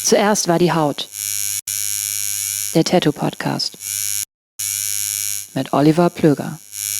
Zuerst war die Haut. Der Tattoo-Podcast. Mit Oliver Plöger.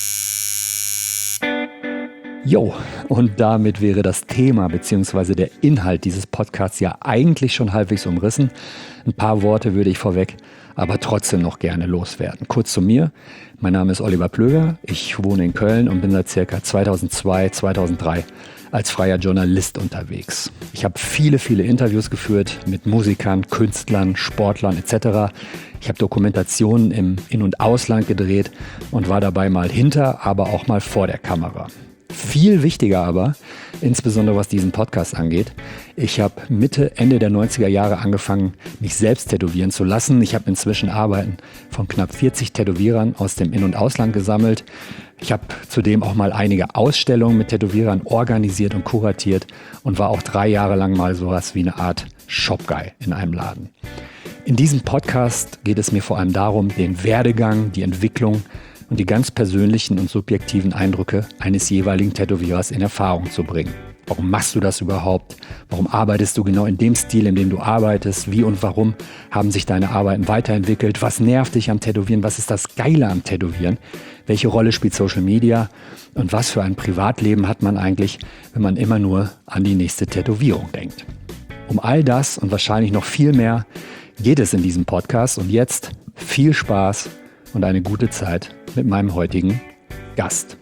Jo, und damit wäre das Thema bzw. der Inhalt dieses Podcasts ja eigentlich schon halbwegs umrissen. Ein paar Worte würde ich vorweg, aber trotzdem noch gerne loswerden. Kurz zu mir. Mein Name ist Oliver Plöger. Ich wohne in Köln und bin seit ca. 2002, 2003 als freier Journalist unterwegs. Ich habe viele Interviews geführt mit Musikern, Künstlern, Sportlern etc. Ich habe Dokumentationen im In- und Ausland gedreht und war dabei mal hinter, aber auch mal vor der Kamera. Viel wichtiger aber, insbesondere was diesen Podcast angeht, ich habe Mitte, Ende der 90er Jahre angefangen, mich selbst tätowieren zu lassen. Ich habe inzwischen Arbeiten von knapp 40 Tätowierern aus dem In- und Ausland gesammelt. Ich habe zudem auch mal einige Ausstellungen mit Tätowierern organisiert und kuratiert und war auch 3 Jahre lang mal sowas wie eine Art Shop-Guy in einem Laden. In diesem Podcast geht es mir vor allem darum, den Werdegang, die Entwicklung und die ganz persönlichen und subjektiven Eindrücke eines jeweiligen Tätowierers in Erfahrung zu bringen. Warum machst du das überhaupt? Warum arbeitest du genau in dem Stil, in dem du arbeitest? Wie und warum haben sich deine Arbeiten weiterentwickelt? Was nervt dich am Tätowieren? Was ist das Geile am Tätowieren? Welche Rolle spielt Social Media? Und was für ein Privatleben hat man eigentlich, wenn man immer nur an die nächste Tätowierung denkt? Um all das und wahrscheinlich noch viel mehr geht es in diesem Podcast. Und jetzt viel Spaß und eine gute Zeit mit meinem heutigen Gast.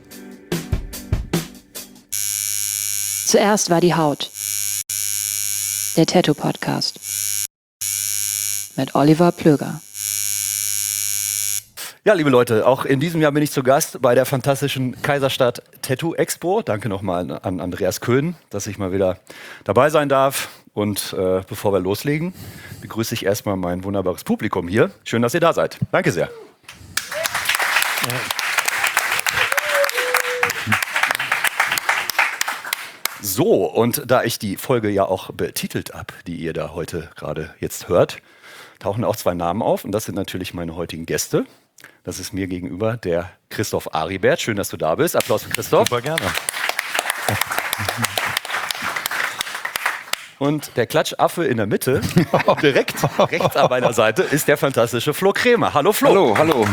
Zuerst war die Haut. Der Tattoo-Podcast. Mit Oliver Plöger. Ja, liebe Leute, auch in diesem Jahr bin ich zu Gast bei der fantastischen Kaiserstadt Tattoo Expo. Danke nochmal an Andreas Köhn, dass ich mal wieder dabei sein darf. Und bevor wir loslegen, begrüße ich erstmal mein wunderbares Publikum hier. Schön, dass ihr da seid. Danke sehr. So, und da ich die Folge ja auch betitelt habe, die ihr da heute gerade jetzt hört, tauchen auch 2 Namen auf. Und das sind natürlich meine heutigen Gäste. Das ist mir gegenüber der Christoph Aribert. Schön, dass du da bist. Applaus für Christoph. Super gerne. Und der Klatschaffe in der Mitte, direkt rechts an meiner Seite, ist der fantastische Flo Krämer. Hallo Flo. Hallo.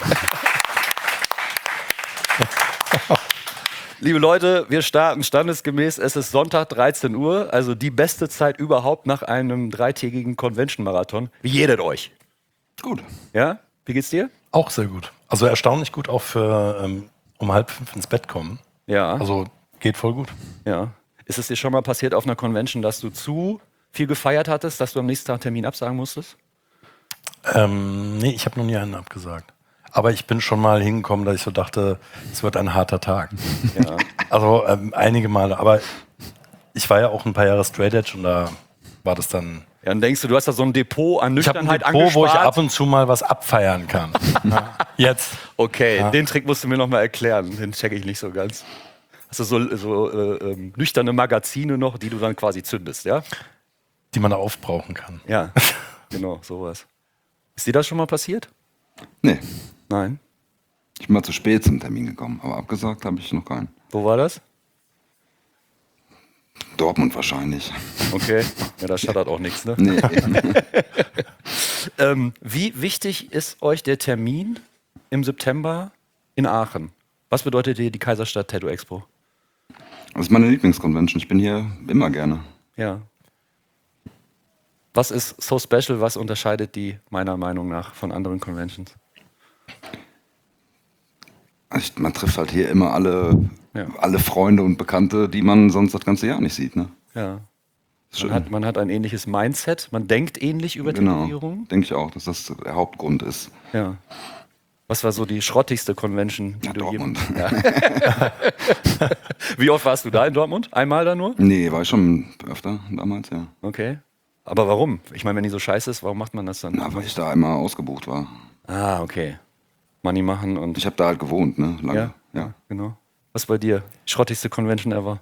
Liebe Leute, wir starten standesgemäß. Es ist Sonntag, 13 Uhr, also die beste Zeit überhaupt nach einem 3-tägigen Convention-Marathon. Wie jedet euch? Gut. Ja? Wie geht's dir? Auch sehr gut. Also erstaunlich gut auch für um 4:30 ins Bett kommen. Ja. Also geht voll gut. Ja. Ist es dir schon mal passiert auf einer Convention, dass du zu viel gefeiert hattest, dass du am nächsten Tag einen Termin absagen musstest? Nee, ich habe noch nie einen abgesagt. Aber ich bin schon mal hingekommen, dass ich so dachte, es wird ein harter Tag. Ja. Also einige Male. Aber ich war ja auch ein paar Jahre Straight Edge und da war das dann... Ja, dann denkst du hast da so ein Depot an Ich habe ein Nüchternheit Depot, wo ich angespart. ab und zu mal was abfeiern kann. Ja. Jetzt. Okay, Ja. den Trick musst du mir noch mal erklären. Den checke ich nicht so ganz. Hast du so nüchterne Magazine noch, die du dann quasi zündest, ja? Die man aufbrauchen kann. Ja, genau, sowas. Ist dir das schon mal passiert? Nee, Nein. ich bin mal zu spät zum Termin gekommen, aber abgesagt habe ich noch keinen. Wo war das? Dortmund wahrscheinlich. Okay, ja, da schattert auch nichts, ne? Nee. Wie wichtig ist euch der Termin im September in Aachen? Was bedeutet dir die Kaiserstadt Tattoo Expo? Das ist meine Lieblingsconvention. Ich bin hier immer gerne. Ja. Was ist so special, was unterscheidet die meiner Meinung nach von anderen Conventions? Man trifft halt hier immer alle Freunde und Bekannte, die man sonst das ganze Jahr nicht sieht. Ne? Ja. Ist schön. Man hat ein ähnliches Mindset, man denkt ähnlich über Genau, Tätowierungen. denke ich auch, dass das der Hauptgrund ist. Ja. Was war so die schrottigste Convention, die Ja, du Dortmund. Ja. Wie oft warst du da in Dortmund? Einmal da nur? Nee, war ich schon öfter damals, ja. Okay. Aber warum? Ich meine, wenn die so scheiße ist, warum macht man das dann? Na, weil ich da einmal ausgebucht war. Ah, okay. Money machen und... Ich habe da halt gewohnt, ne? Lange. Ja, genau. Was bei dir? Schrottigste Convention ever?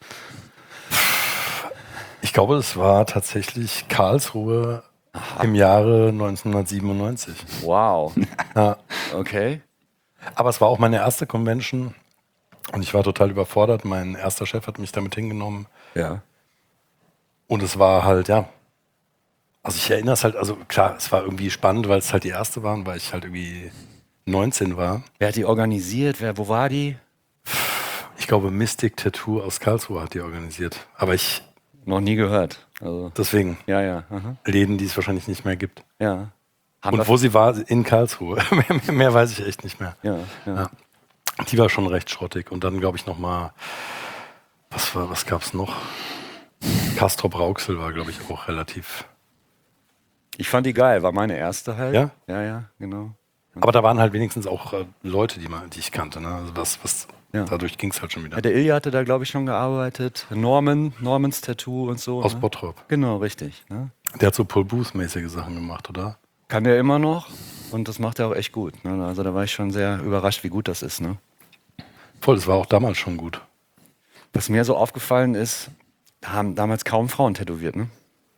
Ich glaube, es war tatsächlich Karlsruhe im Jahre 1997. Wow. Ja. Okay. Aber es war auch meine erste Convention und ich war total überfordert. Mein erster Chef hat mich damit hingenommen Ja. und es war halt, ja, Also ich erinnere es halt, also klar, es war irgendwie spannend, weil es halt die erste waren, weil ich halt irgendwie 19 war. Wer hat die organisiert? Wo war die? Ich glaube, Mystic Tattoo aus Karlsruhe hat die organisiert. Aber Noch nie gehört. Also, deswegen, ja. Aha. Läden, die es wahrscheinlich nicht mehr gibt. Ja. Und wo sie war, in Karlsruhe. mehr weiß ich echt nicht mehr. Ja. Ja. Die war schon recht schrottig. Und dann glaube ich nochmal, was gab es noch? Castrop Rauxel war, glaube ich, auch relativ. Ich fand die geil, war meine erste halt. Ja? Ja, genau. Aber da waren halt wenigstens auch Leute, die ich kannte. Ne? Also Ja. dadurch ging es halt schon wieder. Ja, der Ilja hatte da, glaube ich, schon gearbeitet. Normans Tattoo und so. Aus ne? Bottrop. Genau, richtig. Ne? Der hat so Paul Booth-mäßige Sachen gemacht, oder? Kann der immer noch und das macht er auch echt gut. Ne? Also da war ich schon sehr überrascht, wie gut das ist. Ne? Voll, das war auch damals schon gut. Was mir so aufgefallen ist, da haben damals kaum Frauen tätowiert, ne?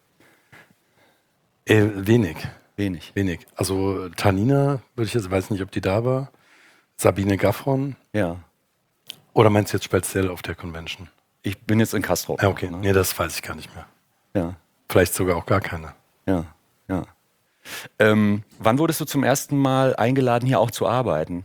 Wenig. Wenig. Also Tanina, weiß nicht, ob die da war. Sabine Gaffron. Ja. Oder meinst du jetzt speziell auf der Convention? Ich bin jetzt in Castrop. Ja, okay. Ne? Nee, das weiß ich gar nicht mehr. Ja. Vielleicht sogar auch gar keine. Ja. Wann wurdest du zum ersten Mal eingeladen, hier auch zu arbeiten?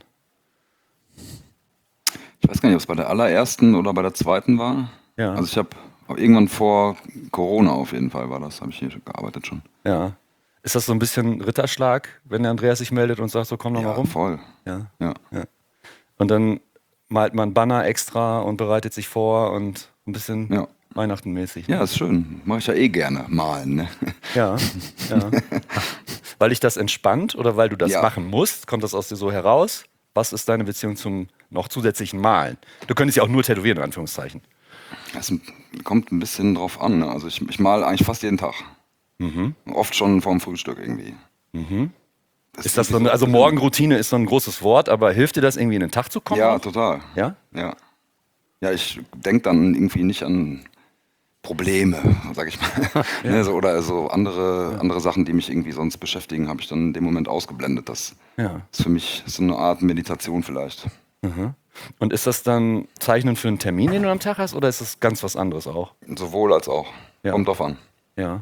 Ich weiß gar nicht, ob es bei der allerersten oder bei der zweiten war. Ja. Also ich habe irgendwann vor Corona auf jeden Fall habe ich hier gearbeitet schon. Ja. Ist das so ein bisschen Ritterschlag, wenn der Andreas sich meldet und sagt, so komm doch mal Ja, rum? voll. Ja. Ja. Und dann malt man Banner extra und bereitet sich vor und ein bisschen Ja. Weihnachtenmäßig. Ja, ist schön. Mache ich ja eh gerne, malen. Ne? Ja. Weil dich das entspannt oder weil du das Ja. machen musst? Kommt das aus dir so heraus? Was ist deine Beziehung zum noch zusätzlichen Malen? Du könntest ja auch nur tätowieren, in Anführungszeichen. Es kommt ein bisschen drauf an. Ne? Also ich male eigentlich fast jeden Tag. Oft schon vorm Frühstück irgendwie. Ist das so eine, also Morgenroutine ist so ein großes Wort, aber hilft dir das irgendwie in den Tag zu kommen? Ja, auch? total. Ja? Ja. Ja, ich denke dann irgendwie nicht an Probleme, sag ich mal. Ne, so, oder so andere Sachen, die mich irgendwie sonst beschäftigen, habe ich dann in dem Moment ausgeblendet. Das Ja. ist für mich so eine Art Meditation vielleicht. Und ist das dann Zeichnen für einen Termin, den du am Tag hast, oder ist das ganz was anderes auch? Sowohl als auch. Ja. Kommt drauf an. Ja.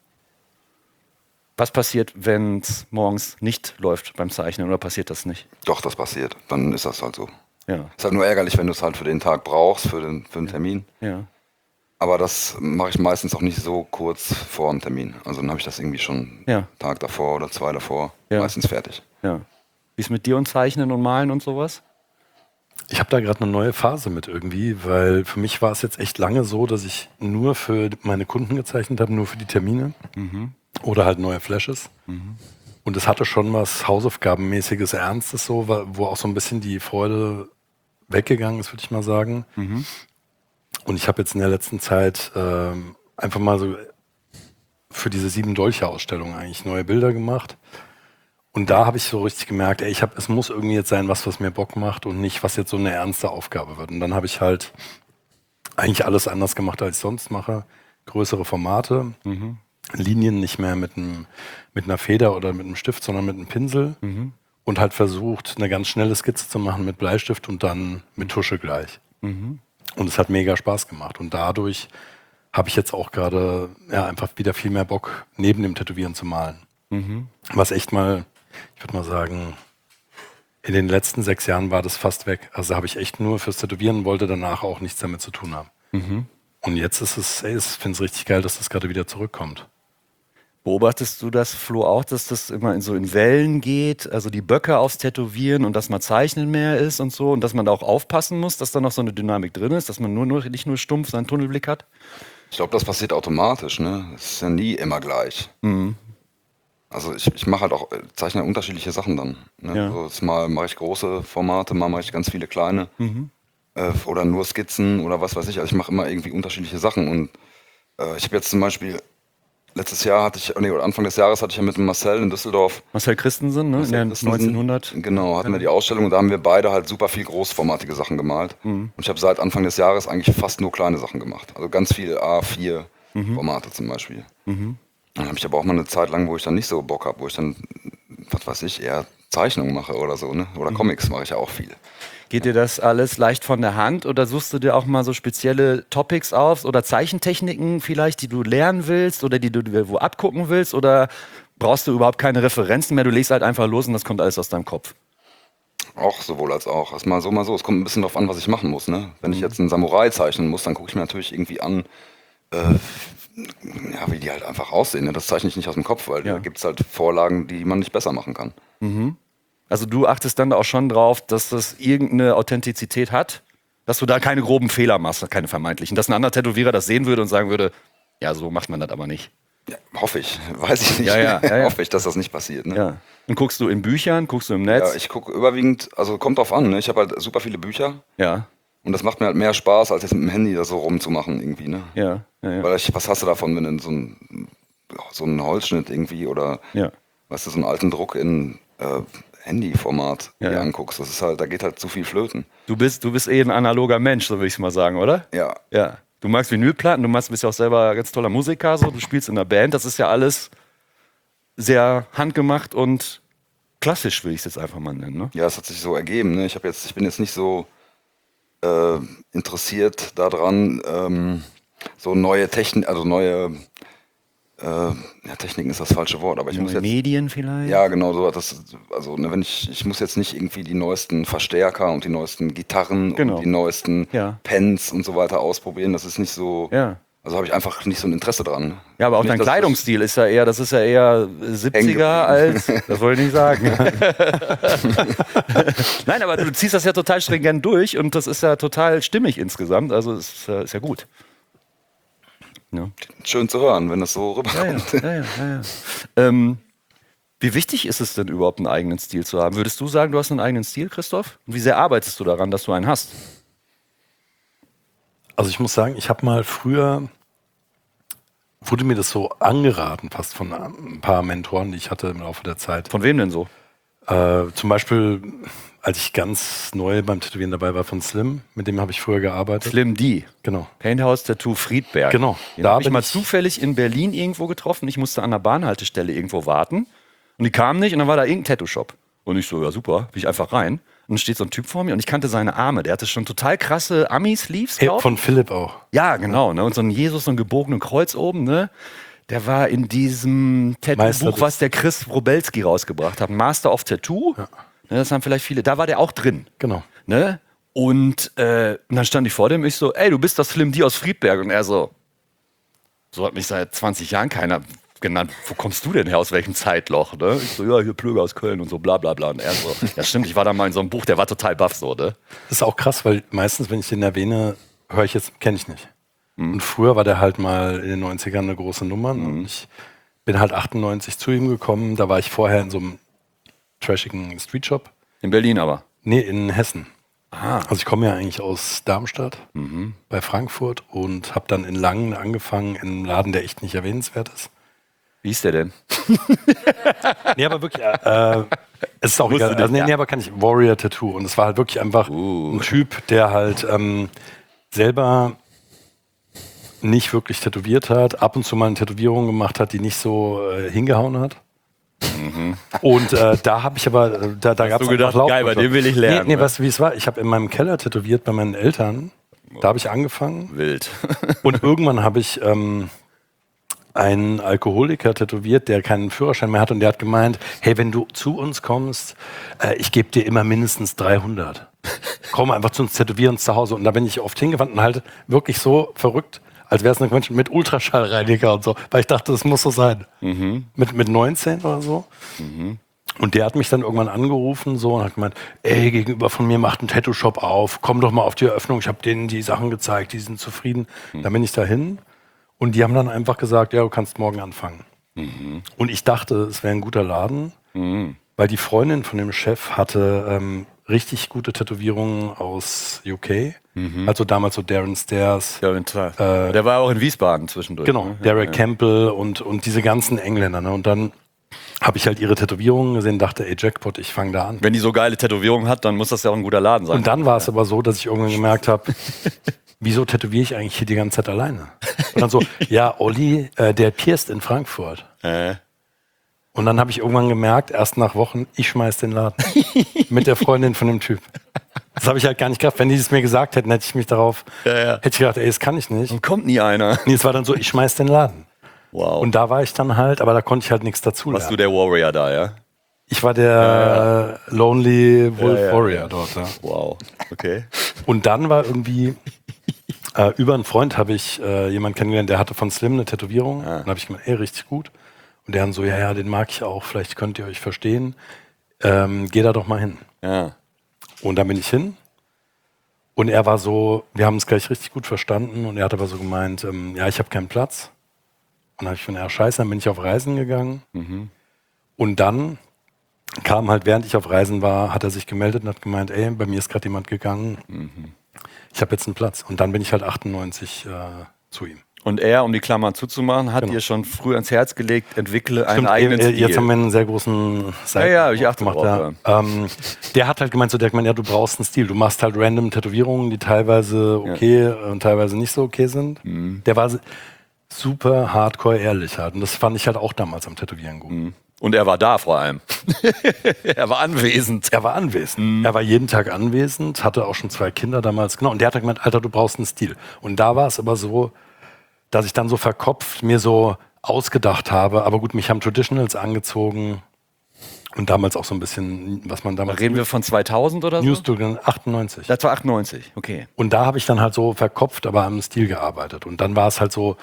Was passiert, wenn es morgens nicht läuft beim Zeichnen, oder passiert das nicht? Doch, das passiert. Dann ist das halt so. Ja. Ist halt nur ärgerlich, wenn du es halt für den Tag brauchst, für den Termin. Ja. Aber das mache ich meistens auch nicht so kurz vor dem Termin. Also dann habe ich das irgendwie schon Ja. Tag davor oder 2 davor Ja. meistens fertig. Ja. Wie ist mit dir und Zeichnen und Malen und sowas? Ich habe da gerade eine neue Phase mit irgendwie, weil für mich war es jetzt echt lange so, dass ich nur für meine Kunden gezeichnet habe, nur für die Termine oder halt neue Flashes. Und es hatte schon was Hausaufgabenmäßiges, Ernstes so, wo auch so ein bisschen die Freude weggegangen ist, würde ich mal sagen. Und ich habe jetzt in der letzten Zeit einfach mal so für diese 7-Dolche-Ausstellung eigentlich neue Bilder gemacht. Und da habe ich so richtig gemerkt, es muss irgendwie jetzt sein, was mir Bock macht und nicht, was jetzt so eine ernste Aufgabe wird. Und dann habe ich halt eigentlich alles anders gemacht, als ich sonst mache. Größere Formate, Linien nicht mehr mit einer Feder oder mit einem Stift, sondern mit einem Pinsel. Und halt versucht, eine ganz schnelle Skizze zu machen mit Bleistift und dann mit Tusche gleich. Und es hat mega Spaß gemacht. Und dadurch habe ich jetzt auch gerade einfach wieder viel mehr Bock, neben dem Tätowieren zu malen. Was echt mal, ich würde mal sagen, in den letzten 6 Jahren war das fast weg. Also habe ich echt nur fürs Tätowieren, wollte danach auch nichts damit zu tun haben. Und jetzt ist ich finde es richtig geil, dass das gerade wieder zurückkommt. Beobachtest du das, Flo, auch, dass das immer in Wellen geht, also die Böcke aufs Tätowieren und dass mal Zeichnen mehr ist und so und dass man da auch aufpassen muss, dass da noch so eine Dynamik drin ist, dass man nicht nur stumpf seinen Tunnelblick hat? Ich glaube, das passiert automatisch. Ne? Das ist ja nie immer gleich. Also ich mache halt auch, zeichne unterschiedliche Sachen dann. Ne? Ja. So, mal mache ich große Formate, mal mache ich ganz viele kleine. Oder nur Skizzen oder was weiß ich. Also ich mache immer irgendwie unterschiedliche Sachen. Und ich habe jetzt zum Beispiel, Anfang des Jahres hatte ich ja mit dem Marcel in Düsseldorf. Marcel Christensen, ne? In der 1900. Genau, hatten wir die Ausstellung und da haben wir beide halt super viel großformatige Sachen gemalt. Und ich habe seit Anfang des Jahres eigentlich fast nur kleine Sachen gemacht. Also ganz viel A4 Formate zum Beispiel. Dann habe ich aber auch mal eine Zeit lang, wo ich dann nicht so Bock habe, wo ich dann, was weiß ich, eher Zeichnungen mache oder so, ne? Oder Comics mache ich ja auch viel. Geht dir das alles leicht von der Hand oder suchst du dir auch mal so spezielle Topics auf oder Zeichentechniken vielleicht, die du lernen willst oder die du dir wo abgucken willst oder brauchst du überhaupt keine Referenzen mehr, du legst halt einfach los und das kommt alles aus deinem Kopf? Auch sowohl als auch. Es ist mal so, mal so. Es kommt ein bisschen darauf an, was ich machen muss, ne? Wenn ich jetzt einen Samurai zeichnen muss, dann gucke ich mir natürlich irgendwie an, ja, wie die halt einfach aussehen. Ne? Das zeichne ich nicht aus dem Kopf, weil da gibt es halt Vorlagen, die man nicht besser machen kann. Also du achtest dann auch schon drauf, dass das irgendeine Authentizität hat, dass du da keine groben Fehler machst, keine vermeintlichen. Dass ein anderer Tätowierer das sehen würde und sagen würde, ja, so macht man das aber nicht. Ja, hoffe ich. Weiß ich nicht. Ja. Hoffe ich, dass das nicht passiert. Ne? Ja. Und guckst du in Büchern, guckst du im Netz? Ja, ich gucke überwiegend, also kommt drauf an, ne? Ich habe halt super viele Bücher Ja, und das macht mir halt mehr Spaß, als jetzt mit dem Handy da so rumzumachen irgendwie, ne? ja. Weil was hast du davon, wenn du so einen Holzschnitt irgendwie oder weißt du, so einen alten Druck in Handyformat dir anguckst? Das ist halt, da geht halt zu viel flöten. Du bist ein analoger Mensch, so würde ich es mal sagen, oder? Ja. Ja. Du magst Vinylplatten, bist ja auch selber ganz toller Musiker, so. Du spielst in einer Band, das ist ja alles sehr handgemacht und klassisch, will ich es jetzt einfach mal nennen, ne? Ja, es hat sich so ergeben, ne? Ich bin jetzt nicht so interessiert daran, so neue Technik, also neue Techniken ist das falsche Wort, aber ich muss jetzt Medien vielleicht? ja, genau so. Also, ne, ich muss jetzt nicht irgendwie die neuesten Verstärker und die neuesten Gitarren und die neuesten Pens und so weiter ausprobieren. Das ist nicht so. Ja. Also habe ich einfach nicht so ein Interesse dran. Ja, aber auch Nicht, dein dass Kleidungsstil ist ja eher 70er als. Das wollte ich nicht sagen. Nein, aber du ziehst das ja total stringent durch und das ist ja total stimmig insgesamt. Also ist ja gut. Ja. Schön zu hören, wenn das so rüberkommt. Ja. Wie wichtig ist es denn überhaupt, einen eigenen Stil zu haben? Würdest du sagen, du hast einen eigenen Stil, Christoph? Und wie sehr arbeitest du daran, dass du einen hast? Also ich muss sagen, ich habe mal früher, wurde mir das so angeraten, fast von ein paar Mentoren, die ich hatte im Laufe der Zeit. Von wem denn so? Zum Beispiel, als ich ganz neu beim Tätowieren dabei war, von Slim, mit dem habe ich früher gearbeitet. Slim D. Genau. Painthouse Tattoo Friedberg. Genau. Den Da habe ich bin mal ich- zufällig in Berlin irgendwo getroffen. Ich musste an der Bahnhaltestelle irgendwo warten. Und die kamen nicht und dann war da irgendein Tattoo-Shop. Und ich so, ja super, bin ich einfach rein. Und dann steht so ein Typ vor mir und ich kannte seine Arme. Der hatte schon total krasse Ami-Sleeves Hey, drauf. von Philipp auch. Ja, genau. Ne? Und so ein Jesus, so ein gebogenen Kreuz oben. Ne? Der war in diesem Meister Tattoo-Buch, des- was der Chris Wrobelski rausgebracht hat. Master of Tattoo. Ja. Ne, das haben vielleicht viele. Da war der auch drin. Genau. Ne? Und dann stand ich vor dem, ich so, ey, du bist das Slim D aus Friedberg. Und er so hat mich seit 20 Jahren keiner genannt. Wo kommst du denn her, aus welchem Zeitloch? Ne? Ich so, ja, hier Plöger aus Köln und so, bla bla bla. Und er so, ja stimmt, ich war da mal in so einem Buch, der war total baff so, ne? Das ist auch krass, weil meistens, wenn ich den erwähne, kenne ich nicht. Und früher war der halt mal in den 90ern eine große Nummer. Und ich bin halt 98 zu ihm gekommen. Da war ich vorher in so einem trashigen Streetshop. In Berlin aber. Nee, in Hessen. Ah. Also ich komme ja eigentlich aus Darmstadt bei Frankfurt und habe dann in Langen angefangen in einem Laden, der echt nicht erwähnenswert ist. Wie ist der denn? Nee, aber wirklich, es ist auch Wusste egal. nicht, Also, nee, ja. nee, aber kann ich. Warrior Tattoo. Und es war halt wirklich einfach ein Typ, der halt selber nicht wirklich tätowiert hat, ab und zu mal eine Tätowierung gemacht hat, die nicht so hingehauen hat. Und da habe ich aber, da gab es du gedacht, geil, bei dem will ich lernen, Nee, ne? weißt du, wie es war? Ich habe in meinem Keller tätowiert bei meinen Eltern. Da habe ich angefangen. Wild. Und irgendwann habe ich einen Alkoholiker tätowiert, der keinen Führerschein mehr hat. Und der hat gemeint, hey, wenn du zu uns kommst, ich gebe dir immer mindestens 300. Komm einfach zu uns, tätowier uns zu Hause. Und da bin ich oft hingewandt und halt wirklich so verrückt, als wäre es eine Mensch mit Ultraschallreiniger und so. Weil ich dachte, das muss so sein. Mit 19 oder so. Und der hat mich dann irgendwann angerufen so und hat gemeint, ey, gegenüber von mir macht ein Tattoo-Shop auf, komm doch mal auf die Eröffnung, ich habe denen die Sachen gezeigt, die sind zufrieden. Dann bin ich dahin und die haben dann einfach gesagt, ja, du kannst morgen anfangen. Und ich dachte, es wäre ein guter Laden, weil die Freundin von dem Chef hatte richtig gute Tätowierungen aus UK. Also damals so Darren Stairs, Ja, der war auch in Wiesbaden zwischendurch. genau, Ne? Derek Campbell und diese ganzen Engländer. Ne? Und dann habe ich halt ihre Tätowierungen gesehen, dachte, ey, Jackpot, ich fange da an. Wenn die so geile Tätowierungen hat, dann muss das ja auch ein guter Laden sein. Und dann war es aber so, dass ich irgendwann gemerkt habe, wieso tätowiere ich eigentlich hier die ganze Zeit alleine? Und dann so, ja, Olli, der pierst in Frankfurt. Und dann habe ich irgendwann gemerkt, erst nach Wochen, ich schmeiß den Laden. Mit der Freundin von dem Typ. Das habe ich halt gar nicht gedacht. Wenn die es mir gesagt hätten, hätte ich mich darauf, hätte ich gedacht, ey, das kann ich nicht. Und kommt nie einer. Nee, es war dann so, ich schmeiß den Laden. Wow. Und da war ich dann halt, aber da konnte ich halt nichts dazu warst du lernen. der Warrior da, ja? Ich war der Lonely Wolf Ja, ja, Warrior ja. dort. Ja. Wow. Okay. Und dann war irgendwie, über einen Freund habe ich jemanden kennengelernt, der hatte von Slim eine Tätowierung. Und dann habe ich gemeint, ey, richtig gut. Und der dann so, ja, den mag ich auch, vielleicht könnt ihr euch verstehen. Geh da doch mal hin. Ja. Und dann bin ich hin. Und er war so, wir haben uns gleich richtig gut verstanden. Und er hat aber so gemeint, ja, ich habe keinen Platz. Und dann habe ich gedacht, ja, scheiße, dann bin ich auf Reisen gegangen. Und dann kam halt, während ich auf Reisen war, hat er sich gemeldet und hat gemeint, ey, bei mir ist gerade jemand gegangen. Ich habe jetzt einen Platz. Und dann bin ich halt 98 zu ihm. Und er, um die Klammer zuzumachen, hat Genau. dir schon früh ans Herz gelegt, entwickle einen Stimmt, eigenen Stil. jetzt haben wir einen sehr großen Ja, ich achte gemacht. drauf, Der hat halt gemeint, der hat gemeint, ja, du brauchst einen Stil. Du machst halt random Tätowierungen, die teilweise okay und teilweise nicht so okay sind. Der war super hardcore ehrlich halt. Und das fand ich halt auch damals am Tätowieren gut. Und er war da vor allem. Er war anwesend. Er war anwesend. Er war jeden Tag anwesend, hatte auch schon 2 Kinder damals. Genau. Und der hat halt gemeint, Alter, du brauchst einen Stil. Und da war es aber so, dass ich dann so verkopft mir so ausgedacht habe. Aber gut, mich haben Traditionals angezogen. Und damals auch so ein bisschen, was man damals... Reden wir von 2000 oder so? New School 98. Das war 98, okay. Und da habe ich dann halt so verkopft, aber am Stil gearbeitet. Und dann war es halt so,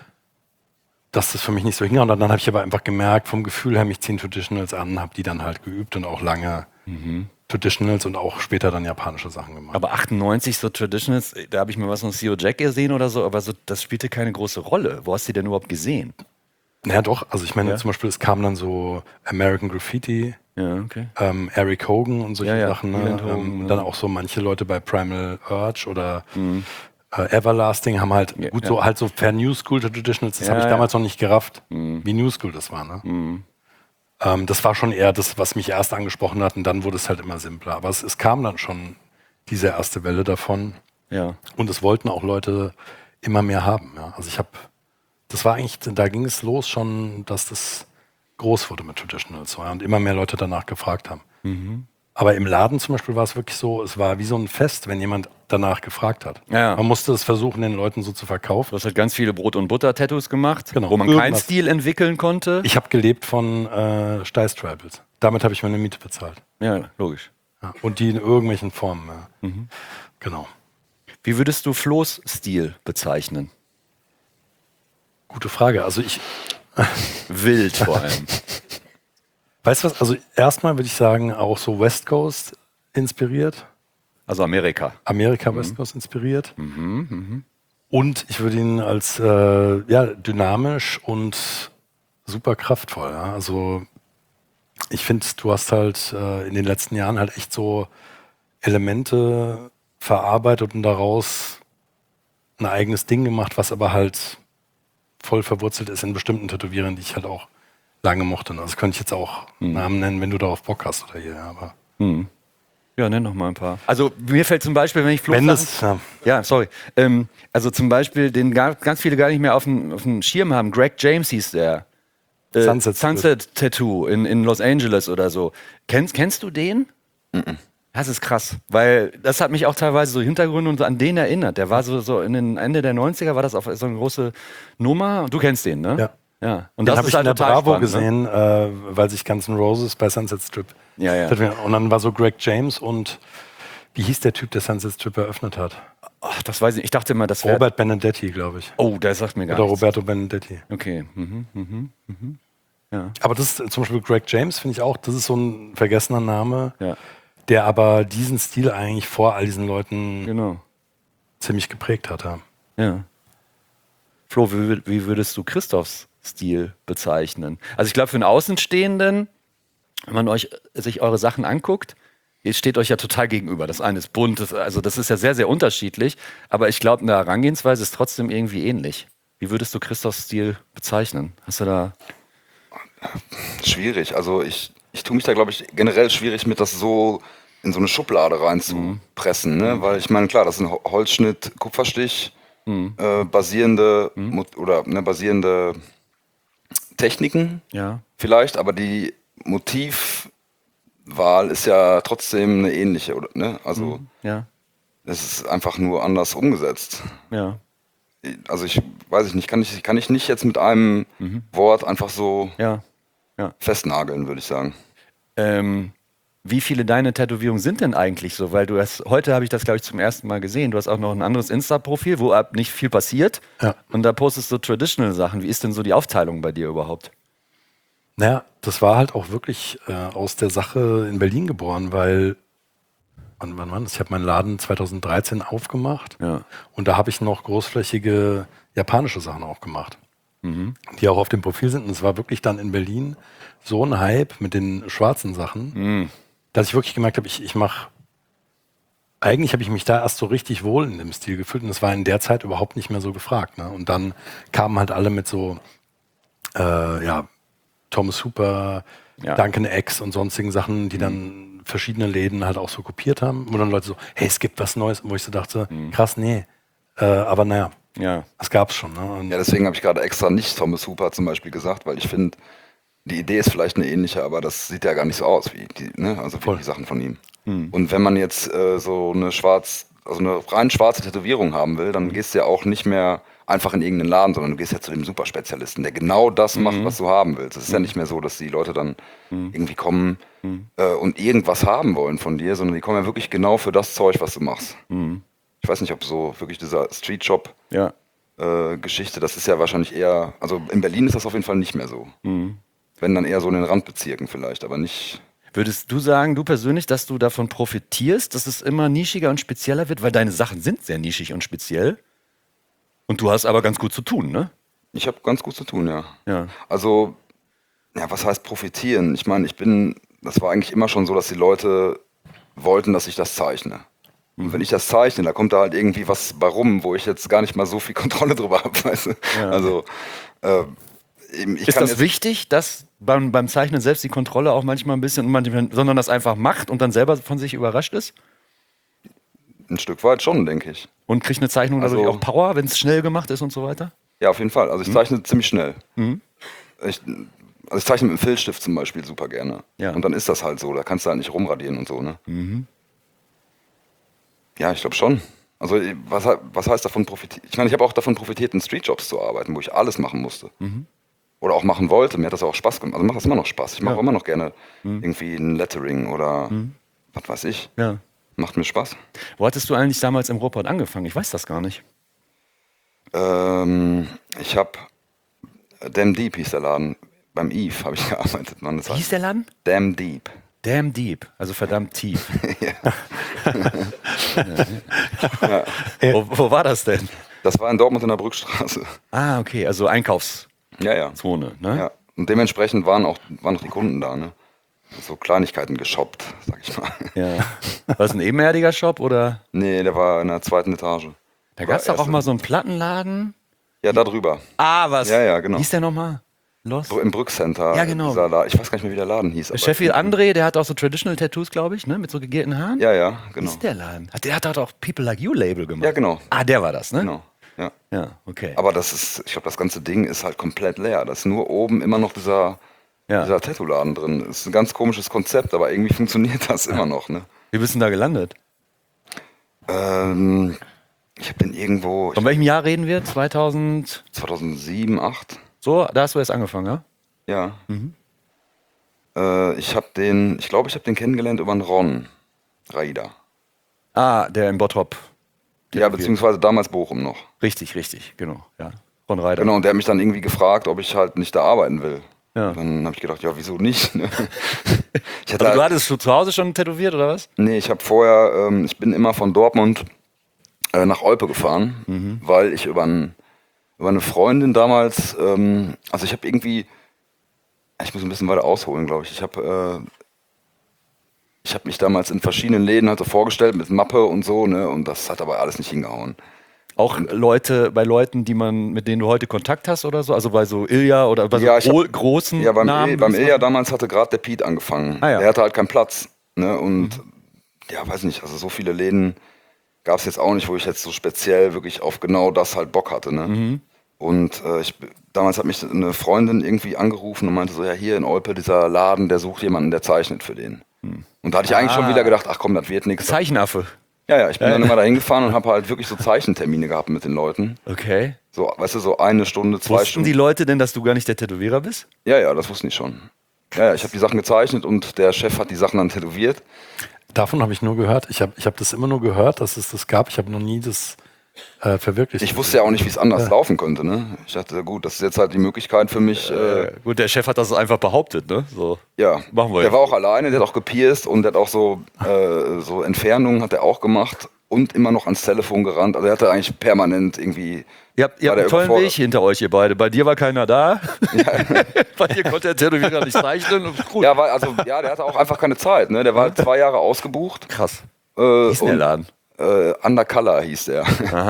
dass das für mich nicht so hing. Und dann habe ich aber einfach gemerkt, vom Gefühl her, mich ziehen Traditionals an, habe die dann halt geübt und auch lange Traditionals und auch später dann japanische Sachen gemacht. Aber 98 so Traditionals, da habe ich mir was von CEO Jack gesehen oder so, aber so, das spielte keine große Rolle. Wo hast du die denn überhaupt gesehen? Naja, doch. Also ich meine Ja. zum Beispiel, es kam dann so American Graffiti, Ja, okay. Eric Hogan und solche Ja, ja. Sachen. Event Hogan, Dann auch so manche Leute bei Primal Urge oder Everlasting haben halt gut so halt so per New School Traditionals. Das habe ich damals noch nicht gerafft, wie New School das war. Ne? Das war schon eher das, was mich erst angesprochen hat, und dann wurde es halt immer simpler. Aber es kam dann schon diese erste Welle davon. Ja. Und es wollten auch Leute immer mehr haben. Ja. Also das war eigentlich, da ging es los schon, dass das groß wurde mit Traditionals und immer mehr Leute danach gefragt haben. Aber im Laden zum Beispiel war es wirklich so, es war wie so ein Fest, wenn jemand danach gefragt hat. Ja. Man musste es versuchen, den Leuten so zu verkaufen. Du hast halt ganz viele Brot- und Butter-Tattoos gemacht, Genau. wo man keinen Irgendwas. Stil entwickeln konnte. Ich habe gelebt von Steiß Tribals. Damit habe ich meine Miete bezahlt. Ja, logisch. Ja. Und die in irgendwelchen Formen. Ja. Genau. Wie würdest du Flo's Stil bezeichnen? Gute Frage. Also Wild vor allem. weißt du was? Also erstmal würde ich sagen, auch so West Coast inspiriert. Also Amerika. Amerika West Coast inspiriert. Und ich würde ihn als dynamisch und super kraftvoll. Ja? Also ich finde, du hast halt in den letzten Jahren halt echt so Elemente verarbeitet und daraus ein eigenes Ding gemacht, was aber halt voll verwurzelt ist in bestimmten Tätowierern, die ich halt auch lange mochte. Also könnte ich jetzt auch Namen nennen, wenn du darauf Bock hast oder hier. Aber Ja, nenn noch mal ein paar. Also mir fällt zum Beispiel, wenn ich Flo wenn das, Ja, sorry. Also zum Beispiel, den ganz viele gar nicht mehr auf dem Schirm haben. Greg James hieß der. Sunset Tattoo in Los Angeles oder so. Kennst du den? Das ist krass, weil das hat mich auch teilweise so Hintergründe und so an den erinnert. Der war so in den Ende der 90er, war das auf so eine große Nummer. Du kennst den, ne? Ja. Ja. Und den das habe ist ich in der total Bravo spannend, ne? gesehen, weil sich Guns N' Roses bei Sunset Strip. Ja. Und dann war so Greg James und wie hieß der Typ, der Sunset Strip eröffnet hat? Ach, das weiß ich. Ich dachte immer, das wäre. Robert Benedetti, glaube ich. Oh, der sagt mir gar Oder nichts. Roberto Benedetti. Okay. Aber das ist zum Beispiel Greg James, finde ich auch, das ist so ein vergessener Name, Ja. der aber diesen Stil eigentlich vor all diesen Leuten Genau. ziemlich geprägt hat. Ja. Ja. Flo, wie würdest du Christophs Stil bezeichnen? Also ich glaube, für einen Außenstehenden, wenn man sich eure Sachen anguckt, ihr steht euch ja total gegenüber. Das eine ist bunt, also das ist ja sehr, sehr unterschiedlich. Aber ich glaube, eine Herangehensweise ist trotzdem irgendwie ähnlich. Wie würdest du Christophs Stil bezeichnen? Hast du da... Schwierig. Also ich tue mich da, glaube ich, generell schwierig mit, das so in so eine Schublade reinzupressen. Ne? Weil ich meine, klar, das sind Holzschnitt, Kupferstich, basierende basierende Techniken. Ja. vielleicht, aber die Motivwahl ist ja trotzdem eine ähnliche, oder, ne? Also Ja, es ist einfach nur anders umgesetzt. ja. Also ich weiß nicht, kann ich nicht jetzt mit einem Wort einfach so Ja. festnageln, würde ich sagen. Wie viele deine Tätowierungen sind denn eigentlich so? Weil heute habe ich das, glaube ich, zum ersten Mal gesehen. Du hast auch noch ein anderes Insta-Profil, wo nicht viel passiert. Ja. Und da postest du traditional Sachen. Wie ist denn so die Aufteilung bei dir überhaupt? Naja, das war halt auch wirklich aus der Sache in Berlin geboren, weil wann? Ich habe meinen Laden 2013 aufgemacht Ja. und da habe ich noch großflächige japanische Sachen auch gemacht, die auch auf dem Profil sind. Und es war wirklich dann in Berlin so ein Hype mit den schwarzen Sachen, dass ich wirklich gemerkt habe, eigentlich habe ich mich da erst so richtig wohl in dem Stil gefühlt und das war in der Zeit überhaupt nicht mehr so gefragt. Ne? Und dann kamen halt alle mit so, Thomas Hooper, Ja. Duncan X und sonstigen Sachen, die dann verschiedene Läden halt auch so kopiert haben. Und dann Leute so, hey, es gibt was Neues. Wo ich so dachte, krass, nee. Aber naja, Ja. das gab's schon. Ne? Und Ja, deswegen habe ich gerade extra nicht Thomas Hooper zum Beispiel gesagt, weil ich finde, die Idee ist vielleicht eine ähnliche, aber das sieht ja gar nicht so aus wie die Sachen von ihm. Und wenn man jetzt so eine rein schwarze Tätowierung haben will, dann gehst du ja auch nicht mehr einfach in irgendeinen Laden, sondern du gehst ja zu dem Superspezialisten, der genau das macht, was du haben willst. Es ist ja nicht mehr so, dass die Leute dann irgendwie kommen und irgendwas haben wollen von dir, sondern die kommen ja wirklich genau für das Zeug, was du machst. Ich weiß nicht, ob so wirklich dieser Street Shop Ja. Geschichte, das ist ja wahrscheinlich eher, also in Berlin ist das auf jeden Fall nicht mehr so. Wenn dann eher so in den Randbezirken vielleicht, aber nicht. Würdest du sagen, du persönlich, dass du davon profitierst, dass es immer nischiger und spezieller wird? Weil deine Sachen sind sehr nischig und speziell. Und du hast aber ganz gut zu tun, ne? Ich habe ganz gut zu tun, ja. Ja. Also, ja, was heißt profitieren? Ich meine, das war eigentlich immer schon so, dass die Leute wollten, dass ich das zeichne. Und wenn ich das zeichne, da kommt da halt irgendwie was bei rum, wo ich jetzt gar nicht mal so viel Kontrolle drüber habe, weißt du? Ja. Also, Ist das wichtig, dass beim Zeichnen selbst die Kontrolle auch manchmal ein bisschen, sondern das einfach macht und dann selber von sich überrascht ist? ein Stück weit schon, denke ich. Und kriegt eine Zeichnung dadurch Also- auch Power, wenn es schnell gemacht ist und so weiter? Ja, auf jeden Fall. Also ich zeichne ziemlich schnell. Ich zeichne mit dem Filzstift zum Beispiel super gerne. Ja. Und dann ist das halt so, da kannst du halt nicht rumradieren und so, ne? Ja, ich glaube schon. Also was heißt davon profitieren? Ich meine, ich habe auch davon profitiert, in Streetjobs zu arbeiten, wo ich alles machen musste. Oder auch machen wollte. Mir hat das auch Spaß gemacht. Also macht das immer noch Spaß. Ich mache auch immer noch gerne irgendwie ein Lettering oder was weiß ich. Ja. Macht mir Spaß. Wo hattest du eigentlich damals im Ruhrpott angefangen? Ich weiß das gar nicht. Ich habe Damn Deep hieß der Laden. Beim Eve habe ich gearbeitet. Mann, das Wie hieß der Laden? Damn Deep. Damn Deep, also verdammt tief. Wo war das denn? Das war in Dortmund in der Brückstraße. Ah, okay, also Einkaufszone, Ja, ja. ne? Ja. Und dementsprechend waren auch die Kunden da, ne? So Kleinigkeiten geshoppt, sag ich mal. Ja. War das ein ebenerdiger Shop oder? Nee, der war in der 2. Etage. Da gab es doch auch mal so einen Plattenladen. Ja, da drüber. Ah, was? Ja, ja, genau. Wie hieß der nochmal? Los? Im Brückcenter. Ja, genau. Ich weiß gar nicht mehr, wie der Laden hieß. aber- Sheffield André, der hat auch so Traditional Tattoos, glaube ich, ne? Mit so gegelten Haaren. Ja, ja, Wie genau. ist der Laden? Der hat auch People Like You Label gemacht. Ja, genau. Ah, der war das, ne? Genau. Ja. Ja, okay. Aber ich glaube, das ganze Ding ist halt komplett leer. Da ist nur oben immer noch dieser Tattoo-Laden drin. Ist ein ganz komisches Konzept, aber irgendwie funktioniert das immer noch, ne? Wie bist du denn da gelandet? Ich habe den irgendwo, Von welchem Jahr reden wir? 2000? 2007, 2008. So, da hast du erst angefangen, ja? Ja. Ich glaube, ich habe den kennengelernt über einen Ron Raida. Ah, der in Bottrop. Ja, beziehungsweise damals Bochum noch. Richtig, genau. Ja. Ron Reiter. Genau, und der hat mich dann irgendwie gefragt, ob ich halt nicht da arbeiten will. Ja. Dann habe ich gedacht, ja, wieso nicht? Ne? Also du hattest zu Hause schon tätowiert, oder was? Nee, ich habe vorher, ich bin immer von Dortmund nach Olpe gefahren, weil ich über eine Freundin damals, also ich habe irgendwie, ich muss ein bisschen weiter ausholen, glaube ich. Ich habe mich damals in verschiedenen Läden halt so vorgestellt mit Mappe und so, ne, und das hat aber alles nicht hingehauen. Auch bei Leuten, mit denen du heute Kontakt hast oder so? Also bei so Ilja oder bei Ja, so großen Ja, beim Namen? Ilja damals hatte gerade der Pete angefangen. Ah, ja. Der hatte halt keinen Platz, ne, und ja, weiß nicht, also so viele Läden gab es jetzt auch nicht, wo ich jetzt so speziell wirklich auf genau das halt Bock hatte, ne. Und damals hat mich eine Freundin irgendwie angerufen und meinte so, ja, hier in Olpe, dieser Laden, der sucht jemanden, der zeichnet für den. Und da hatte ich eigentlich schon wieder gedacht, ach komm, das wird nichts. Zeichenaffe. Ja, ich bin dann immer da hingefahren und habe halt wirklich so Zeichentermine gehabt mit den Leuten. Okay. So, weißt du, so 1 Stunde, 2 Wussten Stunden. die Leute denn, dass du gar nicht der Tätowierer bist? Ja, das wussten die schon. Ja, ich habe die Sachen gezeichnet und der Chef hat die Sachen dann tätowiert. Davon habe ich nur gehört. Ich hab das immer nur gehört, dass es das gab. Ich habe noch nie das verwirklicht. Ich wusste ja auch nicht, wie es anders laufen könnte. Ne? Ich dachte, gut, das ist jetzt halt die Möglichkeit für mich. Gut, der Chef hat das einfach behauptet, ne? So. Ja, Machen wir der ja. war auch alleine, der hat auch gepierst und der hat auch so Entfernungen hat er auch gemacht und immer noch ans Telefon gerannt. Also er hatte eigentlich permanent irgendwie... Ihr habt war einen der tollen überfordert. Weg hinter euch, ihr beide. Bei dir war keiner da. Bei dir konnte der Tätowierer nicht zeichnen. Gut. Ja, der hatte auch einfach keine Zeit. Ne? Der war halt 2 Jahre ausgebucht. Krass. Wie ist denn der Laden? Undercolor hieß der.